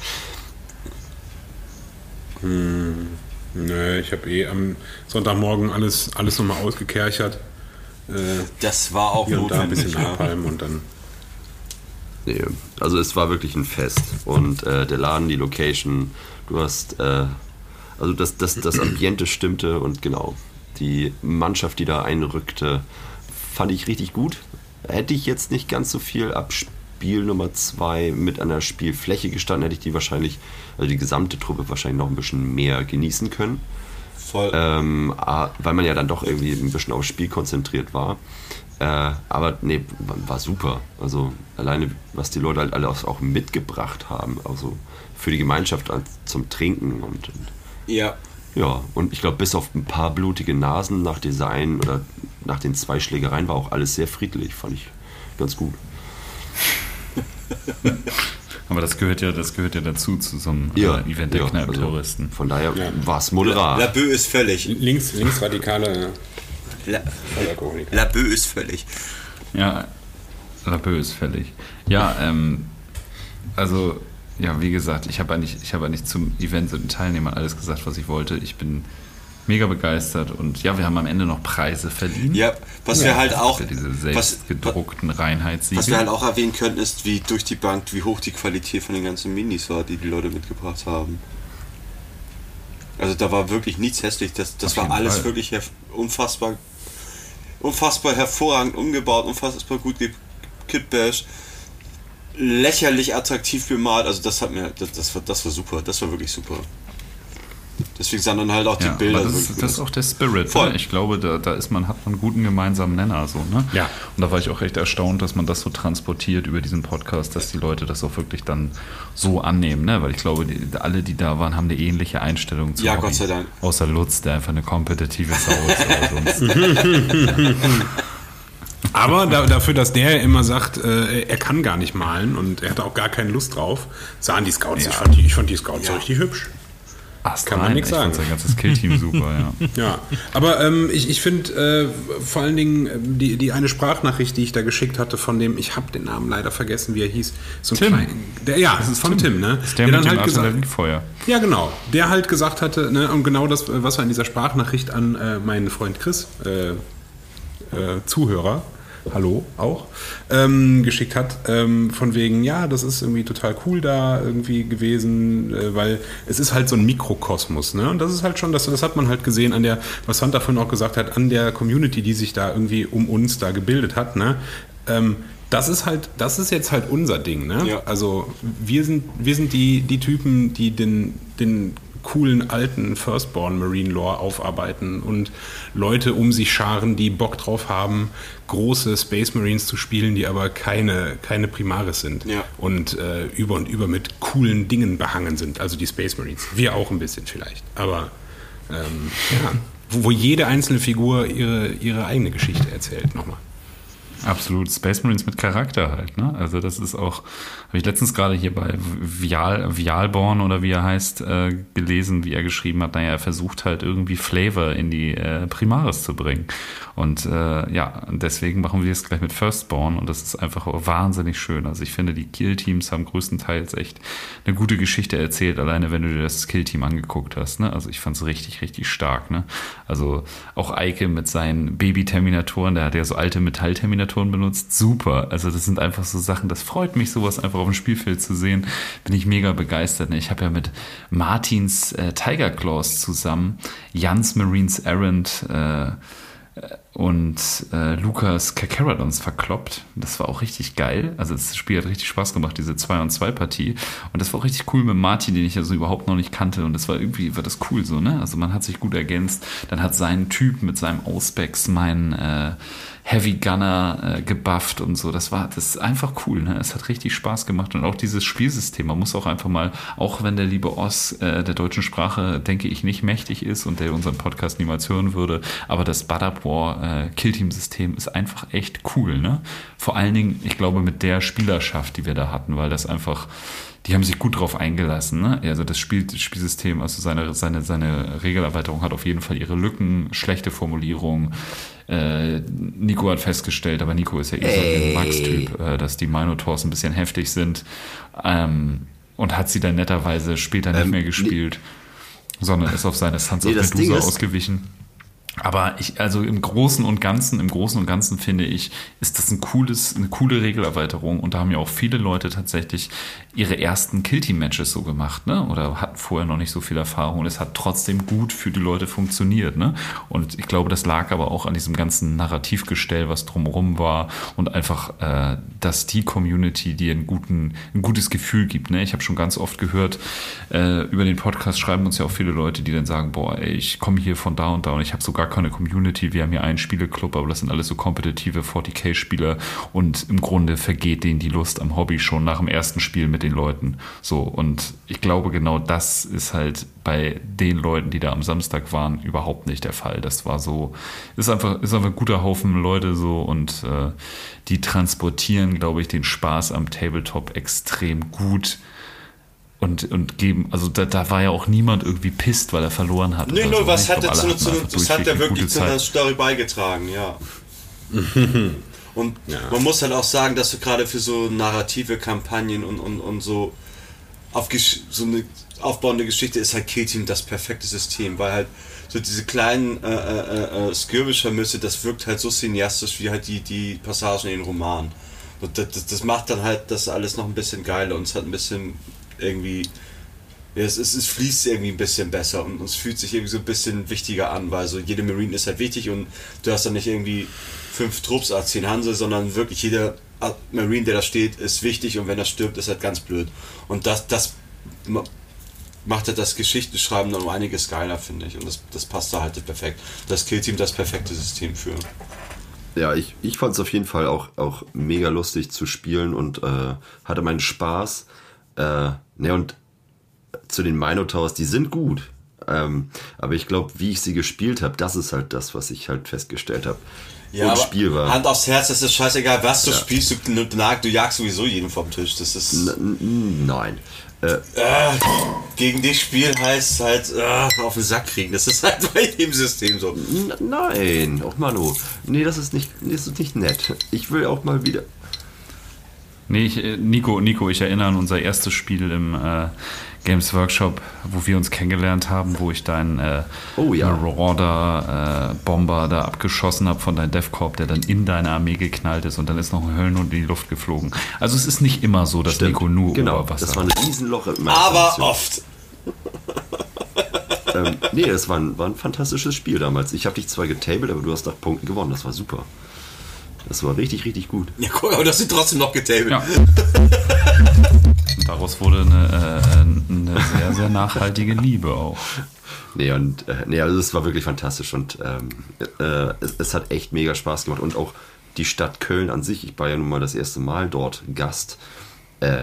hm, nö, ich habe eh am Sonntagmorgen alles, alles nochmal ausgekerchert. Äh, das war auch hier und da ein notwendig, bisschen ja. abhalmen und dann. Nee, also es war wirklich ein Fest. Und äh, der Laden, die Location, du hast, äh, also das, das, das Ambiente stimmte und genau, die Mannschaft, die da einrückte, fand ich richtig gut. Hätte ich jetzt nicht ganz so viel ab Spiel Nummer zwei mit einer Spielfläche gestanden, hätte ich die wahrscheinlich, also die gesamte Truppe wahrscheinlich noch ein bisschen mehr genießen können. Voll. Ähm, weil man ja dann doch irgendwie ein bisschen aufs Spiel konzentriert war. Äh, aber nee, war super. Also alleine, was die Leute halt alle auch mitgebracht haben, also für die Gemeinschaft zum Trinken und, und ja. Ja, und ich glaube, bis auf ein paar blutige Nasen nach Design oder nach den zwei Schlägereien war auch alles sehr friedlich, fand ich ganz gut. Aber das gehört ja, das gehört ja dazu, zu so einem ja, äh, Event der ja, Kneipentouristen. Also von daher ja. war es moderat. Labö ist völlig. Links, linksradikale La, Alkoholiker. Labö ist völlig. Ja, Labö ist fällig. Ja, ähm, also, ja, wie gesagt, ich habe eigentlich, ich habe eigentlich zum Event und den Teilnehmern alles gesagt, was ich wollte. Ich bin mega begeistert und ja, wir haben am Ende noch Preise verliehen. Ja, was ja. wir halt auch, für diese selbstgedruckten Reinheitssiegel. Was wir halt auch erwähnen können, ist, wie durch die Bank, wie hoch die Qualität von den ganzen Minis war, die die Leute mitgebracht haben. Also da war wirklich nichts hässlich. Das, das war alles Fall. wirklich unfassbar, unfassbar hervorragend umgebaut, unfassbar gut gekitbashed, lächerlich attraktiv bemalt. Also das hat mir, das, das war, das war super. Das war wirklich super. Deswegen sind dann halt auch die ja, Bilder. Das ist, das ist auch der Spirit. Ne? Ich glaube, da, da ist man, hat man einen guten gemeinsamen Nenner. So, ne? Ja. Und da war ich auch recht erstaunt, dass man das so transportiert über diesen Podcast, dass die Leute das auch wirklich dann so annehmen. Ne? Weil ich glaube, die, alle, die da waren, haben eine ähnliche Einstellung zu Ja, Hobby. Gott sei Dank. Außer Lutz, der einfach eine kompetitive Sau ist. Oder sonst. Aber da, dafür, dass der immer sagt, äh, er kann gar nicht malen und er hatte auch gar keine Lust drauf, sahen die Scouts. Ja. Ich, fand die, ich fand die Scouts ja. richtig hübsch. Ach, kann man nichts sagen. Ich fand sein ganzes Killteam super, ja. Ja, aber ähm, ich, ich finde äh, vor allen Dingen die, die eine Sprachnachricht, die ich da geschickt hatte von dem, ich habe den Namen leider vergessen, wie er hieß. So ein Tim. Klein, der, ja, das ist von Tim, Tim ne? Das ist der, der mit dem halt Artilleriefeuer. Ja, genau. Der halt gesagt hatte, ne, und genau das, was er in dieser Sprachnachricht an äh, meinen Freund Chris, äh, äh, Zuhörer, hallo auch, ähm, geschickt hat, ähm, von wegen, ja, das ist irgendwie total cool da irgendwie gewesen, äh, weil es ist halt so ein Mikrokosmos, ne? Und das ist halt schon, das, das hat man halt gesehen an der, was Santa vorhin auch gesagt hat, an der Community, die sich da irgendwie um uns da gebildet hat, ne? Ähm, das ist halt, das ist jetzt halt unser Ding, ne? Ja. Also wir sind, wir sind die, die Typen, die den, den coolen alten Firstborn Marine Lore aufarbeiten und Leute um sich scharen, die Bock drauf haben, große Space Marines zu spielen, die aber keine, keine Primaris sind ja. und äh, über und über mit coolen Dingen behangen sind, also die Space Marines. Wir auch ein bisschen vielleicht, aber ähm, ja, wo, wo jede einzelne Figur ihre, ihre eigene Geschichte erzählt nochmal. Absolut, Space Marines mit Charakter halt, ne? Also das ist auch, habe ich letztens gerade hier bei Vial, Vialborn oder wie er heißt, äh, gelesen, wie er geschrieben hat, naja, er versucht halt irgendwie Flavor in die äh, Primaris zu bringen. Und äh, ja, deswegen machen wir es gleich mit Firstborn und das ist einfach wahnsinnig schön. Also ich finde, die Kill-Teams haben größtenteils echt eine gute Geschichte erzählt, alleine wenn du dir das Kill-Team angeguckt hast, ne? Also ich fand es richtig, richtig stark, ne? Also auch Eike mit seinen Baby-Terminatoren, der hat ja so alte Metall-Terminatoren benutzt, super. Also das sind einfach so Sachen, das freut mich, sowas einfach auf dem Spielfeld zu sehen. Bin ich mega begeistert. Ne? Ich habe ja mit Martins äh, Tiger Claws zusammen Jans Marines Errant äh, und äh, Lukas Kakeradons verkloppt. Das war auch richtig geil. Also das Spiel hat richtig Spaß gemacht, diese zwei und zwei Partie. Und das war auch richtig cool mit Martin, den ich also überhaupt noch nicht kannte. Und das war irgendwie, war das cool so, ne? Also man hat sich gut ergänzt. Dann hat sein Typ mit seinem Auspex meinen äh, Heavy Gunner äh, gebufft und so. Das war, das ist einfach cool, ne? Es hat richtig Spaß gemacht. Und auch dieses Spielsystem, man muss auch einfach mal, auch wenn der liebe Oz äh, der deutschen Sprache, denke ich, nicht mächtig ist und der unseren Podcast niemals hören würde, aber das Badab War äh, Killteam-System ist einfach echt cool, ne? Vor allen Dingen, ich glaube, mit der Spielerschaft, die wir da hatten, weil das einfach, die haben sich gut drauf eingelassen, ne? Also das, Spiel, das Spielsystem, also seine, seine, seine Regelerweiterung hat auf jeden Fall ihre Lücken, schlechte Formulierung. Äh, Nico hat festgestellt, aber Nico ist ja eh so ein Max-Typ, äh, dass die Minotaurs ein bisschen heftig sind, ähm, und hat sie dann netterweise später nicht ähm, mehr gespielt, nee, sondern ist auf seine Sons nee, of Medusa ausgewichen. Aber ich, also im Großen und Ganzen, im Großen und Ganzen finde ich, ist das ein cooles, eine coole Regelerweiterung und da haben ja auch viele Leute tatsächlich ihre ersten Killteam-Matches so gemacht, ne? Oder hatten vorher noch nicht so viel Erfahrung und es hat trotzdem gut für die Leute funktioniert, ne? Und ich glaube, das lag aber auch an diesem ganzen Narrativgestell, was drumherum war und einfach, äh, dass die Community dir einen guten, ein gutes Gefühl gibt, ne? Ich habe schon ganz oft gehört, äh, über den Podcast schreiben uns ja auch viele Leute, die dann sagen, boah, ey, ich komme hier von da und da und ich habe sogar keine Community, wir haben hier einen Spieleclub, aber das sind alles so kompetitive vierzig K-Spieler und im Grunde vergeht denen die Lust am Hobby schon nach dem ersten Spiel mit den Leuten. So, und ich glaube, genau das ist halt bei den Leuten, die da am Samstag waren, überhaupt nicht der Fall. Das war so, ist einfach, ist einfach ein guter Haufen Leute so und äh, die transportieren, glaube ich, den Spaß am Tabletop extrem gut. Und, und geben, also da, da war ja auch niemand irgendwie pisst, weil er verloren hat. Nee, nur so. was Ich hat glaub, er zu, zu, einfach das hat er wirklich zu einer Story beigetragen, ja. Und ja, man muss halt auch sagen, dass du gerade für so narrative Kampagnen und, und, und so, auf Gesch- so eine aufbauende Geschichte ist halt Killteam das perfekte System, weil halt so diese kleinen äh, äh, äh, Skirmisher-Müsse, das wirkt halt so cineastisch wie halt die, die Passagen in den Romanen. Und das, das, das macht dann halt das alles noch ein bisschen geiler und es hat ein bisschen irgendwie, ja, es, es, es fließt irgendwie ein bisschen besser und es fühlt sich irgendwie so ein bisschen wichtiger an, weil so jede Marine ist halt wichtig und du hast dann nicht irgendwie fünf Trupps als zehn Hansel, sondern wirklich jeder Marine, der da steht, ist wichtig und wenn er stirbt, ist halt ganz blöd. Und das, das macht halt das Geschichtenschreiben dann um einiges geiler, finde ich. Und das, das passt da halt perfekt. Das Killteam das perfekte System für. Ja, ich, ich fand es auf jeden Fall auch, auch mega lustig zu spielen und äh, hatte meinen Spaß. Äh, ne, und zu den Minotaurs, die sind gut. Ähm, aber ich glaube, wie ich sie gespielt habe, das ist halt das, was ich halt festgestellt habe. Ja, unspielbar. Hand aufs Herz, das ist scheißegal, was du ja. spielst, du, du, du jagst sowieso jeden vom Tisch. Das ist. N- nein. Äh, äh, gegen dich spielen heißt halt äh, auf den Sack kriegen. Das ist halt bei jedem System so. N- nein, auch Manu. Nee, das ist nicht, das ist nicht nett. Ich will auch mal wieder. Nee, ich, Nico, Nico, ich erinnere an unser erstes Spiel im äh, Games Workshop, wo wir uns kennengelernt haben, wo ich deinen äh, oh, ja. Marauder äh, Bomber da abgeschossen habe von deinem DevCorp, der dann in deine Armee geknallt ist und dann ist noch ein Höllenhund in die Luft geflogen. Also es ist nicht immer so, dass Stimmt. Nico nur genau, Oberwasser das war ein Riesenloch in meiner Aber Position. oft. ähm, nee, es war ein, war ein fantastisches Spiel damals. Ich habe dich zwar getabelt, aber du hast nach Punkten gewonnen. Das war super. Das war richtig, richtig gut. Ja, guck, aber du hast ihn trotzdem noch getabelt. Ja. Und daraus wurde eine, äh, eine sehr, sehr nachhaltige Liebe auch. Nee, und, äh, nee, also es war wirklich fantastisch und ähm, äh, es, es hat echt mega Spaß gemacht. Und auch die Stadt Köln an sich, ich war ja nun mal das erste Mal dort Gast, äh,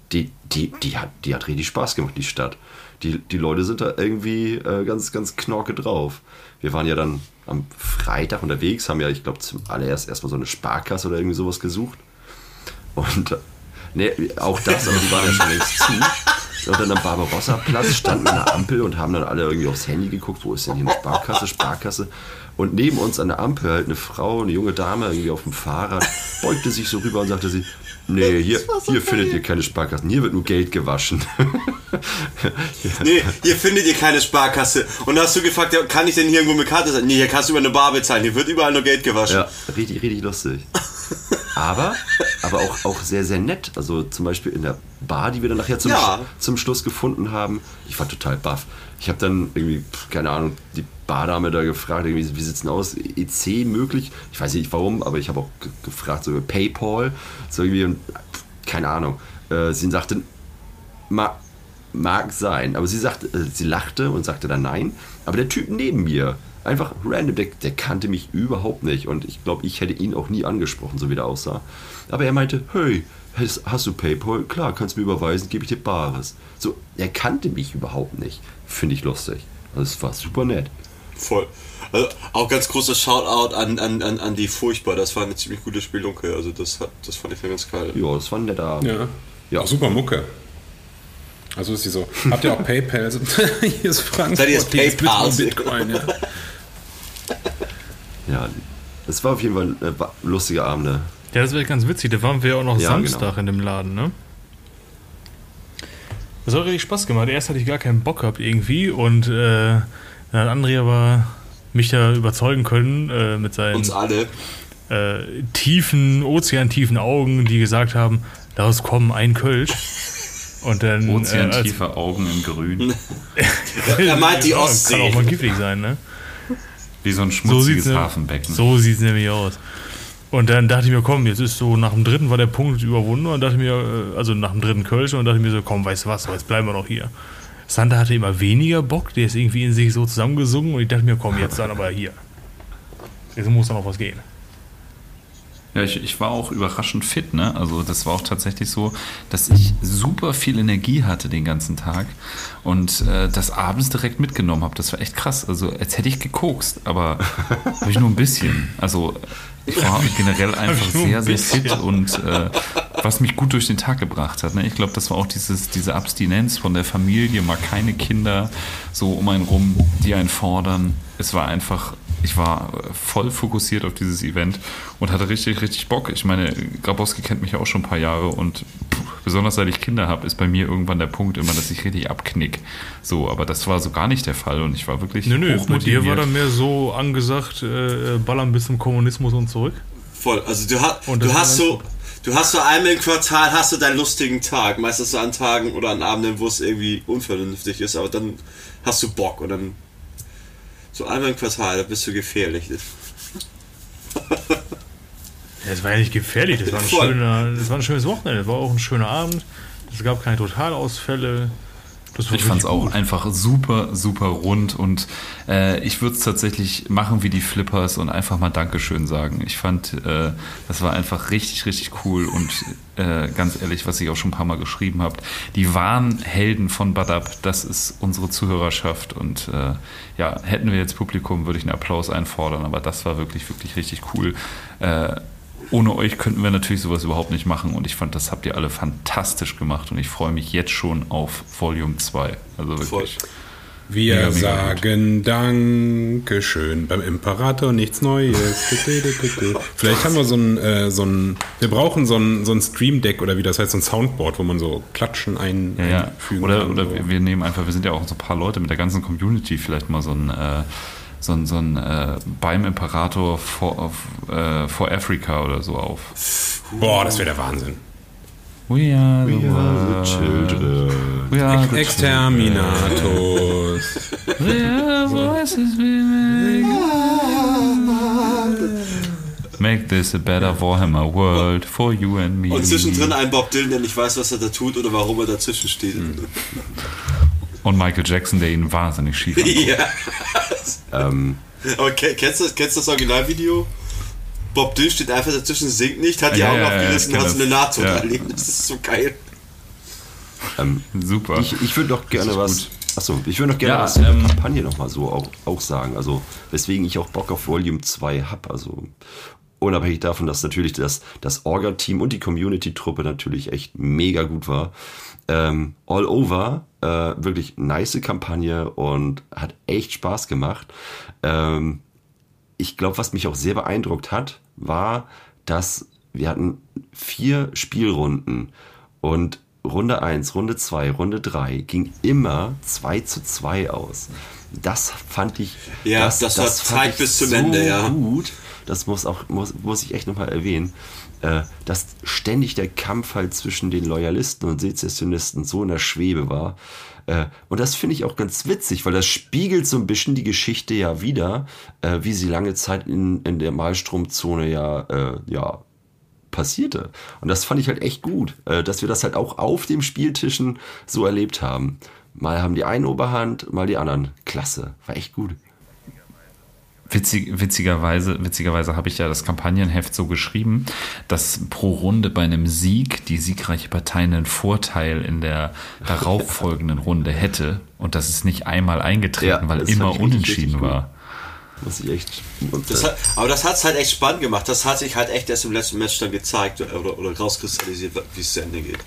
die, die, die, hat, die hat richtig Spaß gemacht, die Stadt. Die, die Leute sind da irgendwie äh, ganz, ganz knorke drauf. Wir waren ja dann am Freitag unterwegs, haben ja, ich glaube, zum allererst erstmal so eine Sparkasse oder irgendwie sowas gesucht. Und ne, auch das, aber die waren ja schon längst zu. Und dann am Barbarossa-Platz standen wir an der Ampel und haben dann alle irgendwie aufs Handy geguckt, wo ist denn hier eine Sparkasse, Sparkasse. Und neben uns an der Ampel halt eine Frau, eine junge Dame irgendwie auf dem Fahrrad, beugte sich so rüber und sagte sie, nee, hier, so hier findet ihr keine Sparkassen, hier wird nur Geld gewaschen. Ja. Nee, hier findet ihr keine Sparkasse. Und da hast du gefragt, ja, kann ich denn hier irgendwo mit Karte sein? Nee, hier kannst du über eine Bar bezahlen, hier wird überall nur Geld gewaschen. Ja, richtig, richtig lustig. Aber, aber auch, auch sehr, sehr nett. Also zum Beispiel in der Bar, die wir dann nachher zum, ja. zum Schluss gefunden haben. Ich war total baff. Ich habe dann irgendwie, keine Ahnung, die Bardame da gefragt, irgendwie, wie sieht's denn aus? E C möglich? Ich weiß nicht warum, aber ich habe auch ge- gefragt, so über PayPal. So irgendwie, keine Ahnung. Äh, sie sagte, ma, mag sein. Aber sie sagte, äh, sie lachte und sagte dann nein. Aber der Typ neben mir, einfach random, der, der kannte mich überhaupt nicht. Und ich glaube, ich hätte ihn auch nie angesprochen, so wie der aussah. Aber er meinte, hey, hast, hast du PayPal? Klar, kannst du mir überweisen, gebe ich dir Bares. So, er kannte mich überhaupt nicht. Finde ich lustig. Also es war super nett. Voll. Also auch ganz großer Shoutout an, an, an, an die Furchtbar. Das war eine ziemlich gute Spielunke. Also das hat, das fand ich dann ganz geil. Ja, das war ein netter Abend. Ja. Ja. Auch super Mucke. Also ist sie so. Habt ihr auch PayPal? Hier ist Frankfurt. Seid ihr jetzt PayPal? Bitcoin, ja. Ja, es war auf jeden Fall äh, lustige Abende. Ja, das wäre ganz witzig. Da waren wir ja auch noch ja, Samstag genau. in dem Laden, ne? Das hat richtig Spaß gemacht. Erst hatte ich gar keinen Bock gehabt irgendwie und äh, dann hat André aber mich da überzeugen können äh, mit seinen Uns alle. Äh, tiefen, ozeantiefen Augen, die gesagt haben, daraus kommen ein Kölsch. Und dann Ozeantiefe äh, Augen in Grün. Er meint die Ostsee. Kann auch mal giftig sein, ne? Wie so ein schmutziges so Hafenbecken. So sieht es nämlich aus. Und dann dachte ich mir, komm, jetzt ist so, nach dem dritten war der Punkt überwunden und dachte mir, also nach dem dritten Kölsch und dachte mir so, komm, weißt du was, jetzt bleiben wir noch hier. Santa hatte immer weniger Bock, der ist irgendwie in sich so zusammengesungen und ich dachte mir, komm, jetzt dann aber hier. Jetzt muss da noch was gehen. Ja, ich, ich war auch überraschend fit, ne? Also das war auch tatsächlich so, dass ich super viel Energie hatte den ganzen Tag und äh, das abends direkt mitgenommen habe. Das war echt krass. Also als hätte ich gekokst, aber habe ich nur ein bisschen. Also ich war generell einfach sehr, sehr fit und äh, was mich gut durch den Tag gebracht hat. Ne? Ich glaube, das war auch dieses, diese Abstinenz von der Familie, mal keine Kinder so um einen rum, die einen fordern. Es war einfach... Ich war voll fokussiert auf dieses Event und hatte richtig, richtig Bock. Ich meine, Grabowski kennt mich ja auch schon ein paar Jahre und pff, besonders seit ich Kinder habe, ist bei mir irgendwann der Punkt immer, dass ich richtig abknick. So, aber das war so gar nicht der Fall und ich war wirklich Nö, nö, bei dir war hochmotiviert. dann mehr so angesagt, äh, ballern bis zum Kommunismus und zurück. Voll. Also du, ha- Und das du war hast ganz so... Du hast so einmal im Quartal hast du deinen lustigen Tag, meistens so an Tagen oder an Abenden, wo es irgendwie unvernünftig ist, aber dann hast du Bock und dann so einmal im Quartal, da bist du gefährlich. Ja, das war ja nicht gefährlich, das war, ein Voll. schöner, das war ein schönes Wochenende, das war auch ein schöner Abend, es gab keine Totalausfälle. Das war Ich fand es wirklich auch gut. einfach super, super rund und äh, ich würde es tatsächlich machen wie die Flippers und einfach mal Dankeschön sagen. Ich fand, äh, das war einfach richtig, richtig cool und äh, ganz ehrlich, was ich auch schon ein paar Mal geschrieben habe, die wahren Helden von Badab, das ist unsere Zuhörerschaft und äh, ja, hätten wir jetzt Publikum, würde ich einen Applaus einfordern, aber das war wirklich, wirklich richtig cool. Äh, Ohne euch könnten wir natürlich sowas überhaupt nicht machen und ich fand, das habt ihr alle fantastisch gemacht und ich freue mich jetzt schon auf Volume zwei. Also wirklich. Voll. Wir Mega, mega sagen Dankeschön beim Imperator, nichts Neues. Vielleicht haben wir so ein, äh, so ein, wir brauchen so ein, so ein Stream Deck oder wie das heißt, so ein Soundboard, wo man so Klatschen ein, Ja, ja. einfügen Oder, kann. oder so. wir nehmen einfach, wir sind ja auch so ein paar Leute mit der ganzen Community, vielleicht mal so ein, äh, so ein, so ein äh, beim Imperator for, äh, for Africa oder so auf. Boah, das wäre der Wahnsinn. We are the, We are the children. We are the Exterminatus. children. Voices we make. Make this a better Warhammer world for you and me. Und zwischendrin ein Bob Dylan, der nicht weiß, was er da tut oder warum er dazwischen steht. Und Michael Jackson, der ihn wahnsinnig schief anguckt. Ja. Ähm, Aber ke- kennst du das, kennst du das Originalvideo? Bob Dylan steht einfach dazwischen, singt nicht, hat die Ja, Augen ja, ja, aufgerissen ich und kenn hat so eine das. Nahtoderleben. Ja. Das ist so geil. Ähm, Super. Ich, ich würde doch gerne was. Achso, ich würde noch gerne Ja, was zur ähm, Kampagne nochmal so auch, auch sagen. Also, weswegen ich auch Bock auf Volume zwei habe. Also, unabhängig davon, dass natürlich das, das Orga-Team und die Community-Truppe natürlich echt mega gut war. Ähm, all over, äh, wirklich nice Kampagne und hat echt Spaß gemacht. Ähm, ich glaube, was mich auch sehr beeindruckt hat, war, dass wir hatten vier Spielrunden und Runde eins, Runde zwei, Runde drei ging immer zwei zu zwei aus. Das fand ich Ja, das, das, das war fand Zeit ich bis zum so Ende, ja. gut. Das muss auch muss, muss ich echt nochmal erwähnen, äh, dass ständig der Kampf halt zwischen den Loyalisten und Sezessionisten so in der Schwebe war. Äh, und das finde ich auch ganz witzig, weil das spiegelt so ein bisschen die Geschichte ja wieder, äh, wie sie lange Zeit in, in der Malstromzone ja, äh, ja passierte. Und das fand ich halt echt gut, äh, dass wir das halt auch auf den Spieltischen so erlebt haben. Mal haben die einen Oberhand, mal die anderen. Klasse, war echt gut. Witzig, witzigerweise, witzigerweise habe ich ja das Kampagnenheft so geschrieben, dass pro Runde bei einem Sieg die siegreiche Partei einen Vorteil in der darauffolgenden Runde hätte und das ist nicht einmal eingetreten, Ja, weil das immer fand ich richtig, unentschieden richtig gut. war. Muss ich echt. Und, Das äh, hat, aber das hat es halt echt spannend gemacht. Das hat sich halt echt erst im letzten Match dann gezeigt oder, oder rauskristallisiert, wie es zu Ende geht.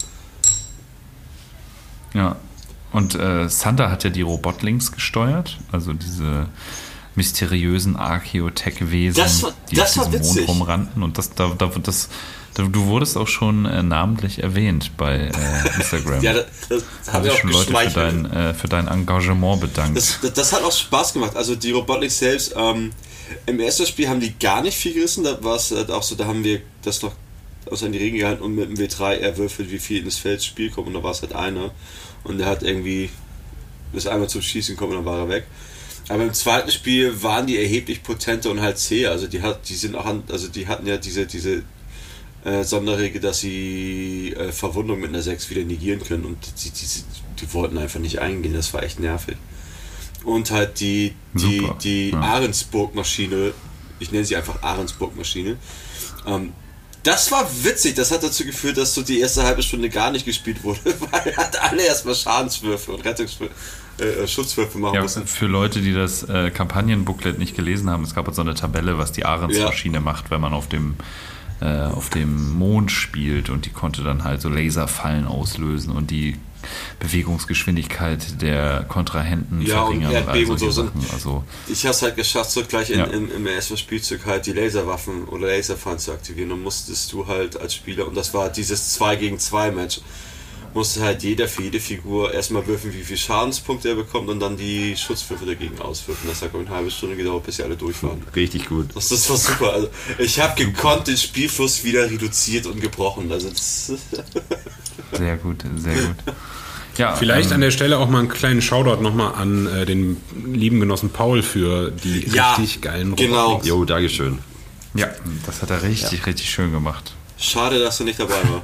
Ja. Und äh, Sander hat ja die Robotlings gesteuert, also diese mysteriösen Archeotech-Wesen, Das war- die das auf war diesem Mond witzig. rumrannten. Und das, da, da, das, da, du wurdest auch schon äh, namentlich erwähnt bei äh, Instagram. Ja, das, das da hat haben mir sich auch schon Leute für geschmeichelt. dein, äh, für dein Engagement bedankt. Das, das, das hat auch Spaß gemacht. Also die Robotics selbst, ähm, im ersten Spiel haben die gar nicht viel gerissen. Da war es halt auch so, da haben wir das noch außer in die Regeln gehalten und mit dem W drei erwürfelt, wie viel in das Feld Spiel kommt. Und da war es halt einer. Und der hat irgendwie bis einmal zum Schießen gekommen und dann war er weg. Aber im zweiten Spiel waren die erheblich potenter und halt zäher. Also die hat, die sind auch an, also die hatten ja diese, diese äh, Sonderregel, dass sie äh, Verwundung mit einer sechs wieder negieren können und die, die, die wollten einfach nicht eingehen. Das war echt nervig. Und halt die, die, Super, die ja. Ahrensburg-Maschine, ich nenne sie einfach Ahrensburg-Maschine, ähm, das war witzig. Das hat dazu geführt, dass so die erste halbe Stunde gar nicht gespielt wurde, weil halt alle erstmal Schadenswürfe und Rettungswürfe, äh, Schutzwürfe machen Ja, mussten. für Leute, die das äh, Kampagnenbooklet nicht gelesen haben, es gab halt so eine Tabelle, was die Ahrensmaschine macht, wenn man auf dem, äh, auf dem Mond spielt und die konnte dann halt so Laserfallen auslösen und die Bewegungsgeschwindigkeit der Kontrahenten Ja, und verringern Erdbeben und so solche sind- Sachen. Also, Ich habe es halt geschafft, so gleich in, Ja. in, im ersten Spielzug halt die Laserwaffen oder Laserfallen zu aktivieren. Dann musstest du halt als Spieler, und das war dieses zwei gegen zwei Match, musste halt jeder für jede Figur erstmal würfeln, wie viel Schadenspunkte er bekommt und dann die Schutzwürfe dagegen auswürfen. Das hat glaube ich eine halbe Stunde gedauert, bis sie alle durch waren. richtig gut. Das, das war super. Also ich habe gekonnt den Spielfluss wieder reduziert und gebrochen. Also das sehr gut, sehr gut. Ja, Vielleicht ähm, an der Stelle auch mal einen kleinen Shoutout nochmal an äh, den lieben Genossen Paul für die Ja, richtig geilen genau. Robotlings. Jo, Dankeschön. ja, das hat er richtig, richtig schön gemacht. schade, dass er nicht dabei war.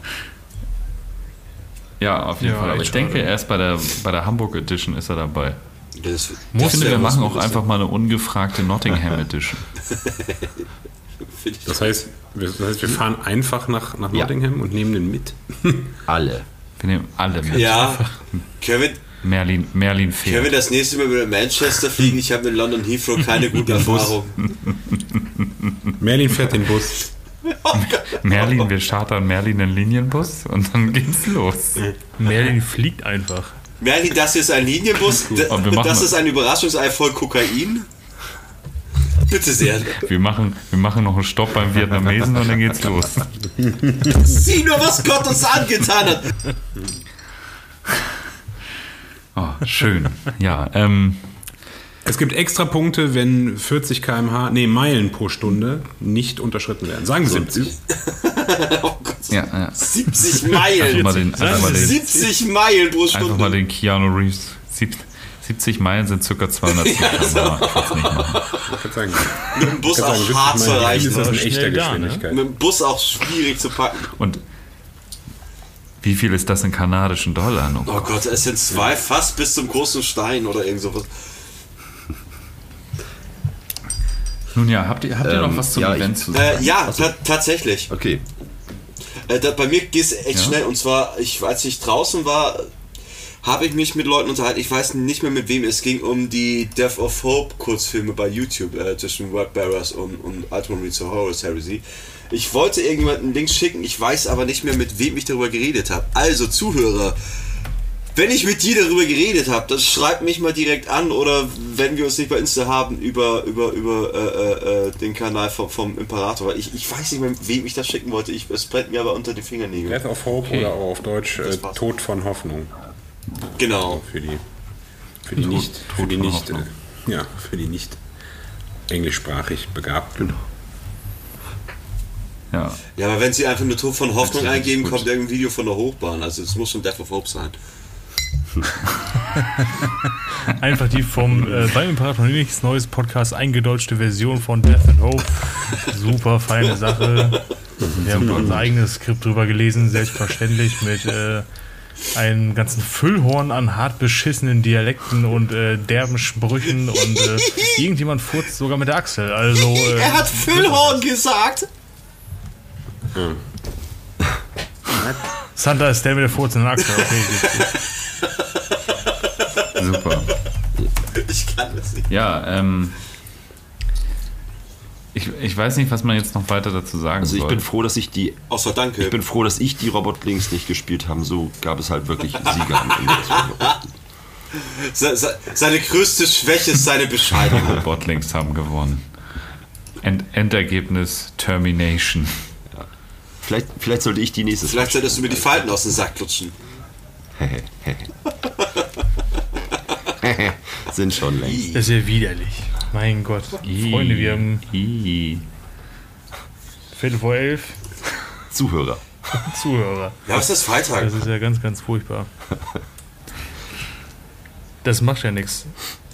Ja, auf jeden Ja, Fall. Aber echt ich denke, schade. erst bei der, bei der Hamburg Edition ist er dabei. Das, Ich das finde, wär wir machen was auch Gutes. einfach mal eine ungefragte Nottingham Edition. Find ich- Das heißt, wir, das heißt, wir fahren einfach nach, nach Ja. Nottingham und nehmen den mit. Alle. Wir nehmen alle mit. Ja, können wir, Merlin, Merlin können wir fehlt. das nächste Mal mit Manchester fliegen? Ich habe mit London Heathrow keine gute Erfahrung. Merlin fährt den Bus. Merlin, wir chartern Merlin einen Linienbus und dann geht's los. Merlin fliegt einfach. Merlin, das ist ein Linienbus, d- Aber wir machen- das ist ein Überraschungsei voll Kokain. Bitte sehr. Wir machen, wir machen noch einen Stopp beim Vietnamesen und dann geht's los. Sieh nur, was Gott uns angetan hat. Oh, schön. Ja, ähm, Es gibt extra Punkte, wenn vierzig Kilometer pro Stunde, nee, Meilen pro Stunde nicht unterschritten werden. Sagen Sie siebzig. Oh Gott, ja, ja. siebzig Einfach Meilen. mal den, einfach mal den, siebzig Meilen pro einfach mal Stunde. den Keanu Reeves. Sieb- siebzig Meilen sind ca. zweihundertzehn Ja, Kilometer pro Stunde. Ich will's nicht machen. Ich kann sagen, Mit dem Bus ich kann sagen, auch siebzig hart zu Meilen erreichen. ist das in Schnell echter da, ne? Geschwindigkeit. Mit dem Bus auch schwierig zu packen. Und wie viel ist das in kanadischen Dollar? Oh, Oh Gott, es sind zwei fast bis zum großen Stein oder irgend sowas. Nun ja, habt ihr, habt ihr Ähm, noch was zum ja, Event ich- zu sagen? Äh, ja, ta tatsächlich. Okay. Äh, da, bei mir geht es echt Ja? schnell und zwar, ich, als ich draußen war, habe ich mich mit Leuten unterhalten, ich weiß nicht mehr mit wem, es ging um die Death of Hope Kurzfilme bei YouTube äh, zwischen Wordbearers und, und Ultramarine to Horus Heresy. Ich wollte irgendjemanden einen Link schicken, ich weiß aber nicht mehr, mit wem ich darüber geredet habe. Also Zuhörer, wenn ich mit dir darüber geredet habe, dann schreibt mich mal direkt an, oder wenn wir uns nicht bei Insta haben, über, über, über äh, äh, den Kanal vom, vom Imperator. Weil ich, ich weiß nicht mehr, wem ich das schicken wollte, ich, es brennt mir aber unter die Fingernägel. Death of Hope okay. Oder auch auf Deutsch äh, Tod von Hoffnung. Genau. Für die, für die nicht, für die nicht, äh, ja, für die nicht englischsprachig Begabten. Ja. Ja, aber wenn sie einfach nur Tod von Hoffnung eingeben, kommt irgendein Video von der Hochbahn. Also es muss schon Death of Hope sein. Einfach die vom äh, beim Imperator nichts Neues Podcast eingedeutschte Version von Death and Hope. Super feine Sache. Wir haben unser eigenes Skript drüber gelesen, selbstverständlich mit äh, einem ganzen Füllhorn an hart beschissenen Dialekten und äh, derben Sprüchen und äh, irgendjemand furzt sogar mit der Achsel. Also, äh, er hat Füllhorn gesagt! Hm. Santa ist der mit der furzenden Achsel. Okay, super. Ich kann das nicht. Ja, ähm... Ich, ich weiß nicht, was man jetzt noch weiter dazu sagen also soll. Also ich bin froh, dass ich die... Außer danke. Ich bin froh, dass ich die Robotlings nicht gespielt habe. So gab es halt wirklich Sieger am Ende. Se, se, seine größte Schwäche ist seine Bescheidung. Robotlings haben gewonnen. End, Endergebnis Termination. Ja. Vielleicht, vielleicht sollte ich die nächste... Vielleicht solltest du mir die Falten aus dem Sack lutschen. Sind schon längst. Das ist ja widerlich. Mein Gott. I, Freunde, wir haben I. Viertel vor elf. Zuhörer. Zuhörer. Ja, was ist das Freitag? Das ist ja ganz, ganz furchtbar. Das macht ja nichts.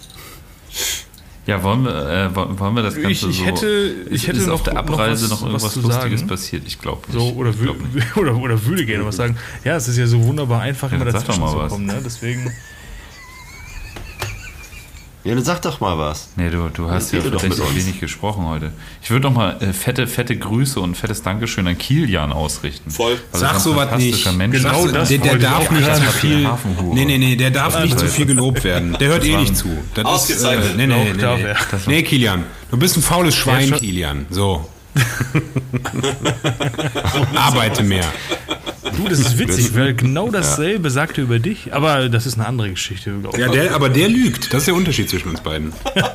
Ja, wollen wir, äh, wollen wir das Ganze ich, ich so... Hätte, ich hätte ist noch, auf der Abreise noch, noch was, irgendwas was Lustiges sagen. passiert? Ich glaube nicht. So, oder, glaub nicht. oder, oder würde gerne was sagen. Ja, es ist ja so wunderbar einfach, ja, immer dazwischen zu was. kommen. Ne? Deswegen... Ja, dann sag doch mal was. Nee, du, du hast ja tatsächlich wenig gesprochen heute. Ich würde noch mal äh, fette, fette Grüße und fettes Dankeschön an Kilian ausrichten. Voll. Sag sowas nicht. Mensch Genau ist. das der, der darf nicht zu viel. Hafenhure. Nee, nee, nee, der darf nicht zu viel gelobt werden. Der hört eh nicht zu. Das Ausgezeichnet. Ist, äh, nee, nee, nee, Doch, nee. darf er. Nee, Kilian, du bist ein faules Schwein, Kilian. So. Arbeite mehr. Du, das ist witzig, weil genau dasselbe ja. sagt er über dich, aber das ist eine andere Geschichte. Ja, der, aber der lügt. Das ist der Unterschied zwischen uns beiden.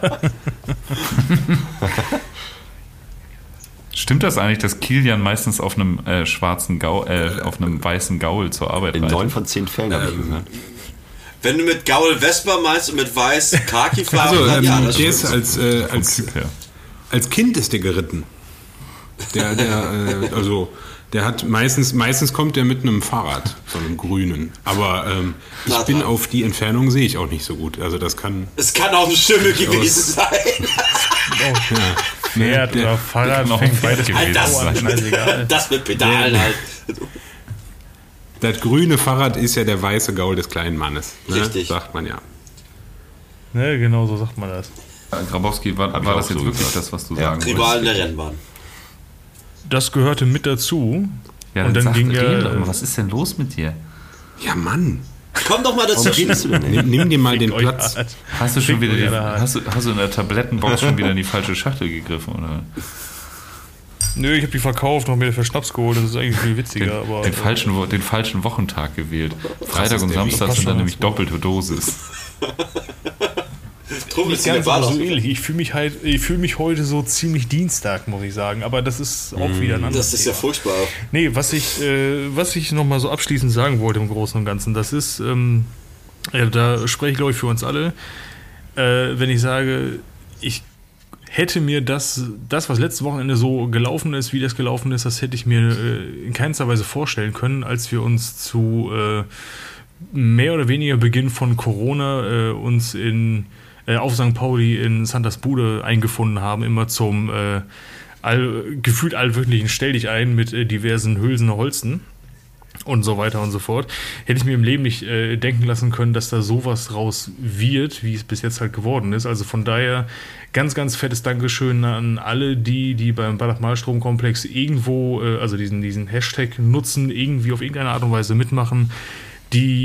Stimmt das eigentlich, dass Kilian meistens auf einem äh, schwarzen Gaul, äh, auf einem weißen Gaul zur Arbeit In reitet? neun von zehn Fällen habe ich gesagt. Wenn du mit Gaul Vespa meinst und mit weiß Khaki-Farben, also, ähm, ja, das der ist als, äh, als, als Kind ist der geritten. Der, der, äh, also, der hat meistens, meistens kommt der mit einem Fahrrad, so einem grünen. Aber ähm, ich Na, bin auf die Entfernung sehe ich auch nicht so gut. Also das kann. Es kann auch ein Schimmel gewesen sein. Oh, ja. Pferd oder Fahrrad noch fängt beides gewesen das, sein. Das mit Pedalen halt. Das grüne Fahrrad ist ja der weiße Gaul des kleinen Mannes. Ne? Richtig. Sagt man ja. Ne, genau so sagt man das. Grabowski, war, war das jetzt so wirklich gesagt. Das, was du ja. sagen wolltest? Rivalen der Rennbahn. Das gehörte mit dazu. Ja, und dann ging er. Was ist denn los mit dir? Ja, Mann. Komm doch mal dazu. Nimm, nimm dir mal den Platz. Hast du schon wieder die, hast, du, hast du in der Tablettenbox schon wieder in die falsche Schachtel gegriffen, oder? Nö, ich habe die verkauft und mir für Schnaps geholt. Das ist eigentlich viel witziger. Den, aber, den, falschen, den falschen Wochentag gewählt. Freitag und Samstag sind dann nämlich doppelte Dosis. Nicht ganz, aber so ähnlich. Ich fühle mich, halt, fühl mich heute so ziemlich Dienstag, muss ich sagen. Aber das ist auch mmh, wieder ein anderes Das ist Thema. ja furchtbar. Nee, was ich, äh, was ich nochmal so abschließend sagen wollte im Großen und Ganzen, das ist, ähm, ja, da spreche ich glaube ich für uns alle, äh, wenn ich sage, ich hätte mir das, das, was letztes Wochenende so gelaufen ist, wie das gelaufen ist, das hätte ich mir äh, in keinster Weise vorstellen können, als wir uns zu äh, mehr oder weniger Beginn von Corona äh, uns in äh, auf Sankt Pauli in Santas Bude eingefunden haben, immer zum äh, all, gefühlt allwöchentlichen Stell dich ein mit äh, diversen Hülsen Holzen und so weiter und so fort. Hätte ich mir im Leben nicht äh, denken lassen können, dass da sowas raus wird, wie es bis jetzt halt geworden ist. Also von daher ganz, ganz fettes Dankeschön an alle, die, die beim Ballack-Malstrom-Komplex irgendwo, äh, also diesen, diesen Hashtag nutzen, irgendwie auf irgendeine Art und Weise mitmachen, die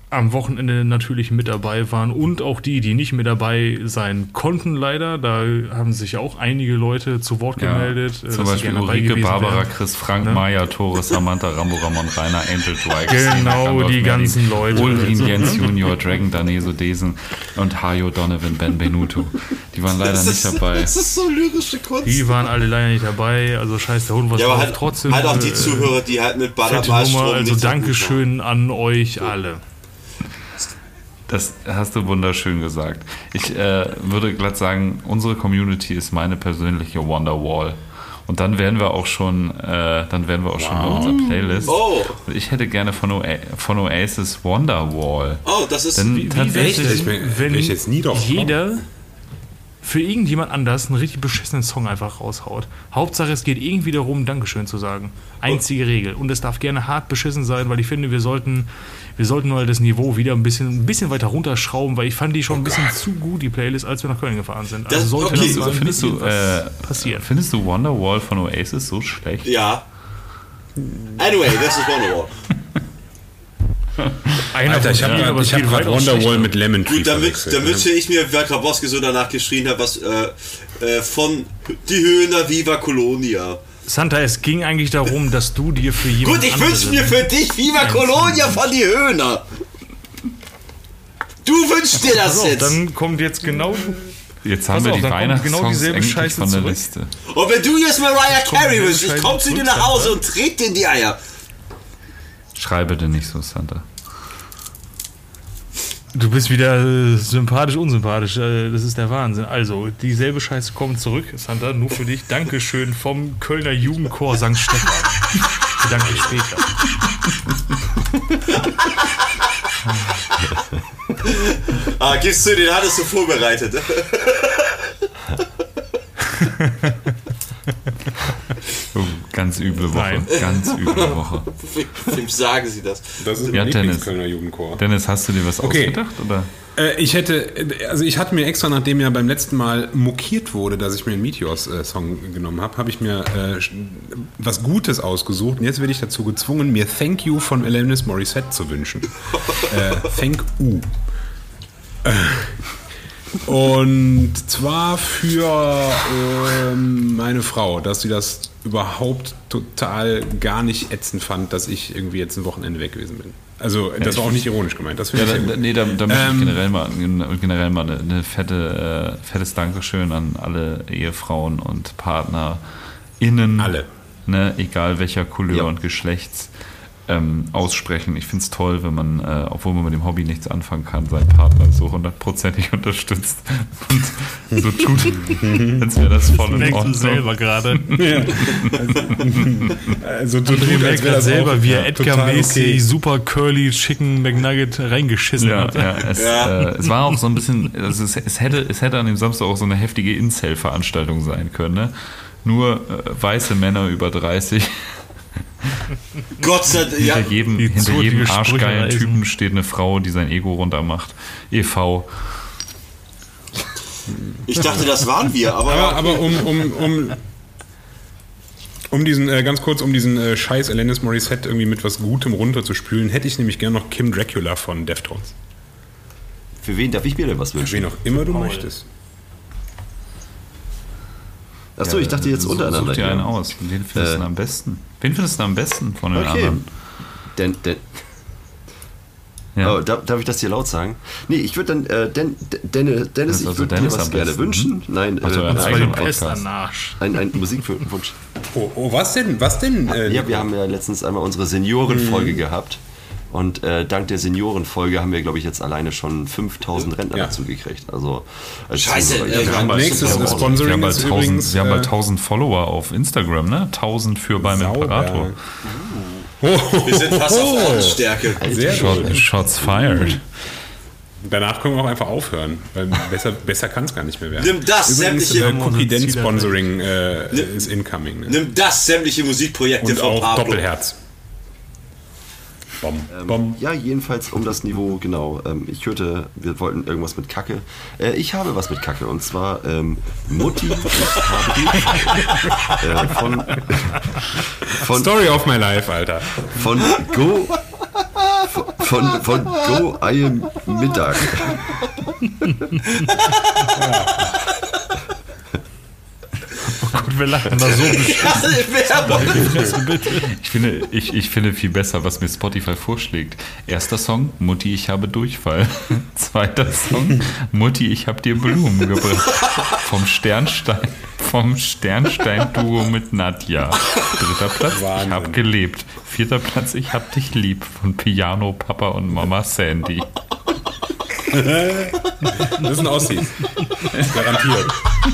am Wochenende natürlich mit dabei waren und auch die, die nicht mit dabei sein konnten, leider. Da haben sich auch einige Leute zu Wort Ja, gemeldet. äh, zum dass sie Beispiel gerne dabei Ulrike, gewesen Barbara, wären. Chris, Frank, Ne? Maya, Tore, Samantha, Rambo, Ramon, Rainer, Angel, Dwight, Genau, die ganzen Leute. Ulrin, Also, Jens ne? Junior, Dragon, Daneso, Desen und Hajo, Donovan, Ben Benuto. Die waren leider Das nicht ist, dabei. das ist so lyrische Kunst. Die waren alle leider nicht dabei. Also scheiß der Hund was Ja, aber drauf. halt, Trotzdem. halt auch die äh, Zuhörer, die halt mit fette Badermalstrom Nummer. Also nicht so gut Dankeschön an euch alle. Das hast du wunderschön gesagt. Ich äh, würde glatt sagen, unsere Community ist meine persönliche Wonderwall. Und dann wären wir auch schon, äh, dann wären wir auch schon bei unserer Playlist. Oh. Ich hätte gerne von, Oa- von Oasis Wonderwall. Oh, das ist... Denn Wie tatsächlich, wär's Ich denn, bin- wenn bin ich jetzt nie drauf jeder für irgendjemand anders einen richtig beschissenen Song einfach raushaut. Hauptsache, es geht irgendwie darum, Dankeschön zu sagen. Einzige Regel. Und es darf gerne hart beschissen sein, weil ich finde, wir sollten, wir sollten mal das Niveau wieder ein bisschen, ein bisschen weiter runterschrauben, weil ich fand die schon ein bisschen zu gut, die Playlist, als wir nach Köln gefahren sind. Also Das- sollte okay, das mal ein findest du, bisschen was äh, passieren. findest du Wonderwall von Oasis so schlecht? Ja. Anyway, das ist Wonderwall. Einer Alter, ich von habe vielen, aber grad, es ich hab geht grad weitaus Wonderwall schlechter. mit Lemon Tree Gut, damit, verwechselt, damit ne? ich mir, wer Grabowski so danach geschrien hat, was äh, äh, von Die Höhner Viva Colonia. Santa, es ging eigentlich darum, dass du dir für jemanden Gut, ich wünsche mir für dich Viva Colonia von Die Höhner. Du wünschst dir das Pass auf, jetzt. dann kommt jetzt genau. Jetzt haben Pass wir auf, die dann kommt Weihnachtssongs genau dieselbe endlich Scheiße von der zurück. Liste. Und wenn du jetzt Mariah kommt Carey eine wünschst, ich Scheiße komm zu dir zurück, nach Hause Santa. und trete dir in die Eier. Schreibe denn nicht so, Santa. Du bist wieder äh, sympathisch, unsympathisch. Äh, das ist der Wahnsinn. Also, dieselbe Scheiße kommt zurück, Santa, nur für dich. Dankeschön vom Kölner Jugendchor Sankt Stefan. Danke später. Ah, gibst du, den hattest du vorbereitet. Oh, ganz üble Woche. Nein. Ganz üble Woche. Wem sagen sie das? Das ist Ja, mein Dennis. Lieblingskölner Jugendchor. Dennis, hast du dir was Okay. ausgedacht? Oder? Äh, ich hätte, also ich hatte mir extra, nachdem ja beim letzten Mal mokiert wurde, dass ich mir einen Meteors-Song genommen habe, habe ich mir äh, was Gutes ausgesucht. Und jetzt werde ich dazu gezwungen, mir Thank You von Alanis Morissette zu wünschen. äh, Thank You. Äh, und zwar für ähm, meine Frau, dass sie das überhaupt total gar nicht ätzend fand, dass ich irgendwie jetzt ein Wochenende weg gewesen bin. Also das war auch nicht ironisch gemeint. Das Ja, finde da, ich da, sehr gut. nee, da, da möchte Ähm, ich generell mal, generell mal eine, eine fette, äh, fettes Dankeschön an alle Ehefrauen und PartnerInnen. Alle. Ne, egal welcher Couleur Ja. und Geschlechts. Ähm, aussprechen. Ich finde es toll, wenn man, äh, obwohl man mit dem Hobby nichts anfangen kann, seinen Partner so hundertprozentig unterstützt und so tut, als wäre das voll in Merkst du Ordnung. selber gerade. Also du, Du merkst gerade selber, wie er total Edgar-mäßig okay. super curly Chicken McNugget reingeschissen Ja, hat. ja, es, Ja. Äh, es war auch so ein bisschen, also es, es, hätte, es hätte an dem Samstag auch so eine heftige Incel-Veranstaltung sein können. Ne? Nur äh, weiße Männer über dreißig. Gott sei Dank. Ja. Hinter jedem, die hinter zotige jedem Sprüche arschgeilen reißen. Typen steht eine Frau, die sein Ego runtermacht. E V. Ich dachte, das waren wir, aber, Aber, aber um, um, um, um diesen, äh, ganz kurz, um diesen äh, scheiß Alanis Morissette irgendwie mit was Gutem runterzuspülen, hätte ich nämlich gerne noch Kim Dracula von Deftones. Für wen darf ich mir denn was wünschen? Wen auch immer du möchtest. Achso, ich dachte jetzt Such- untereinander. Such dir hier. einen aus. Wen findest du Äh. denn am besten? Wen findest du am besten von den Okay. anderen? Denn, denn, Ja. oh, darf, darf ich das hier laut sagen? Nee, ich würde dann, äh, Den, Den, Dennis, ich Also würde Dennis dir was am gerne besten, wünschen. Nein, Ach so, äh, ein Das war eigener die Pest Podcast. an Arsch. ein, ein Musikwunsch. Oh, oh, was denn? Was denn? Äh, Ja, wir haben ja letztens einmal unsere Seniorenfolge Mhm. gehabt. Und äh, dank der Seniorenfolge haben wir, glaube ich, jetzt alleine schon fünftausend Rentner Ja. dazu gekriegt. Also, als Scheiße, Zuhörer, äh, ja, wir haben bald- nächstes wir haben auch- Sponsoring Wir haben bald ist tausend, übrigens, wir haben bald äh, tausend Follower auf Instagram, ne? tausend für beim sauber. Imperator. Oh, wir sind fast auf Ordensstärke. sehr Shot, gut. Shots fired. Danach können wir auch einfach aufhören, weil besser, besser kann es gar nicht mehr werden. Nimm das, Übrigens, sämtliche- äh, Cookie Dent Sponsoring äh, ist incoming. Ne? Nimm das, sämtliche Musikprojekte Und von auch Pablo. Doppelherz. Bom, bom. Ja, jedenfalls um das Niveau, genau. Ähm, ich hörte, wir wollten irgendwas mit Kacke. Äh, ich habe was mit Kacke und zwar ähm, Mutti. Ich habe äh, von, von, Story of my life, Alter. von Go. Von, von Go Eie Mittag. Oh Gott, wir lachen da so beschissen. Ich finde, ich, ich finde viel besser, was mir Spotify vorschlägt. Erster Song, Mutti, ich habe Durchfall. Zweiter Song, Mutti, ich habe dir Blumen gebracht. Vom Sternstein, vom Sternstein-Duo mit Nadja. Dritter Platz, Wahnsinn. Ich habe gelebt. Vierter Platz, ich hab dich lieb. Von Piano, Papa und Mama Sandy. Das sind Aussies. Garantiert.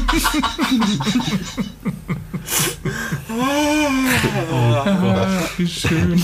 Wie schön.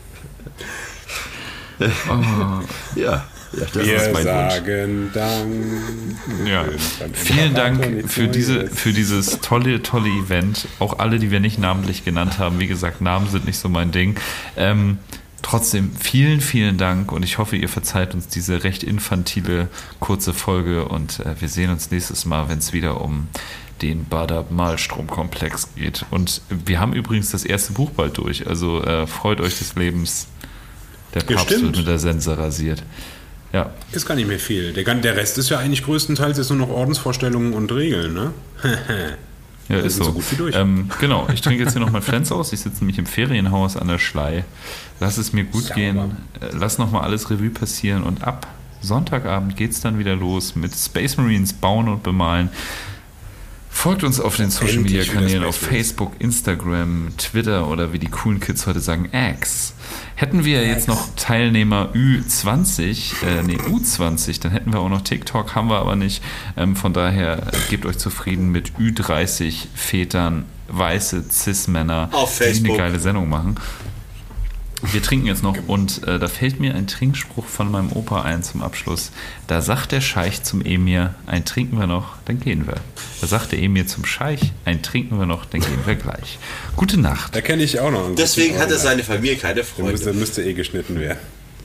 Oh. Ja, ja, das Wir ist mein Wunsch. sagen Dank. Ja. Vielen Dank für, diese, für dieses tolle, tolle Event. Auch alle, die wir nicht namentlich genannt haben. Wie gesagt, Namen sind nicht so mein Ding. Ähm, trotzdem vielen, vielen Dank und ich hoffe, ihr verzeiht uns diese recht infantile, kurze Folge und äh, wir sehen uns nächstes Mal, wenn es wieder um den Bader-Malstrom-Komplex geht. Und wir haben übrigens das erste Buch bald durch, also äh, freut euch des Lebens. Der Papst Gestimmt. wird mit der Sense rasiert. Ja. Ist gar nicht mehr viel. Der, gan- der Rest ist ja eigentlich größtenteils jetzt nur noch Ordensvorstellungen und Regeln, ne? Ja, Wir ist sind so. so gut wie durch. Ähm, genau, ich trinke jetzt hier noch mein Flens aus. Ich sitze nämlich im Ferienhaus an der Schlei. Lass es mir gut Sauber. gehen. Äh, Lass nochmal alles Revue passieren. Und ab Sonntagabend geht es dann wieder los mit Space Marines bauen und bemalen. Folgt uns auf den Social Media Endlich wieder Kanälen auf Space Marines. Facebook, Instagram, Twitter oder wie die coolen Kids heute sagen, X. Hätten wir jetzt noch Teilnehmer Ü zwanzig, äh, nee, U zwanzig, dann hätten wir auch noch TikTok, haben wir aber nicht. Ähm, von daher äh, gebt euch zufrieden mit Ü dreißig Vätern, weiße Cis-Männer, Auf die eine Facebook. geile Sendung machen. Wir trinken jetzt noch und äh, da fällt mir ein Trinkspruch von meinem Opa ein zum Abschluss. Da sagt der Scheich zum Emir, ein trinken wir noch, dann gehen wir. Da sagt der Emir zum Scheich, ein trinken wir noch, dann gehen wir gleich. Gute Nacht. Da kenne ich auch noch einen guten Deswegen hatte Original. seine Familie keine Der Freunde. müsste, müsste eh geschnitten werden.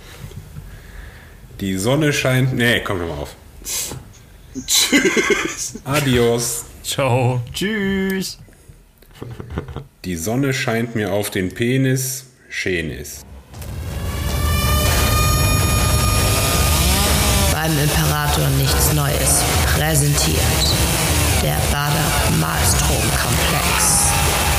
Die Sonne scheint. Nee, komm doch mal auf. Tschüss. Adios. Ciao. Tschüss. Die Sonne scheint mir auf den Penis. Schön ist. Beim Imperator nichts Neues. Präsentiert der Bader Malstrom Komplex.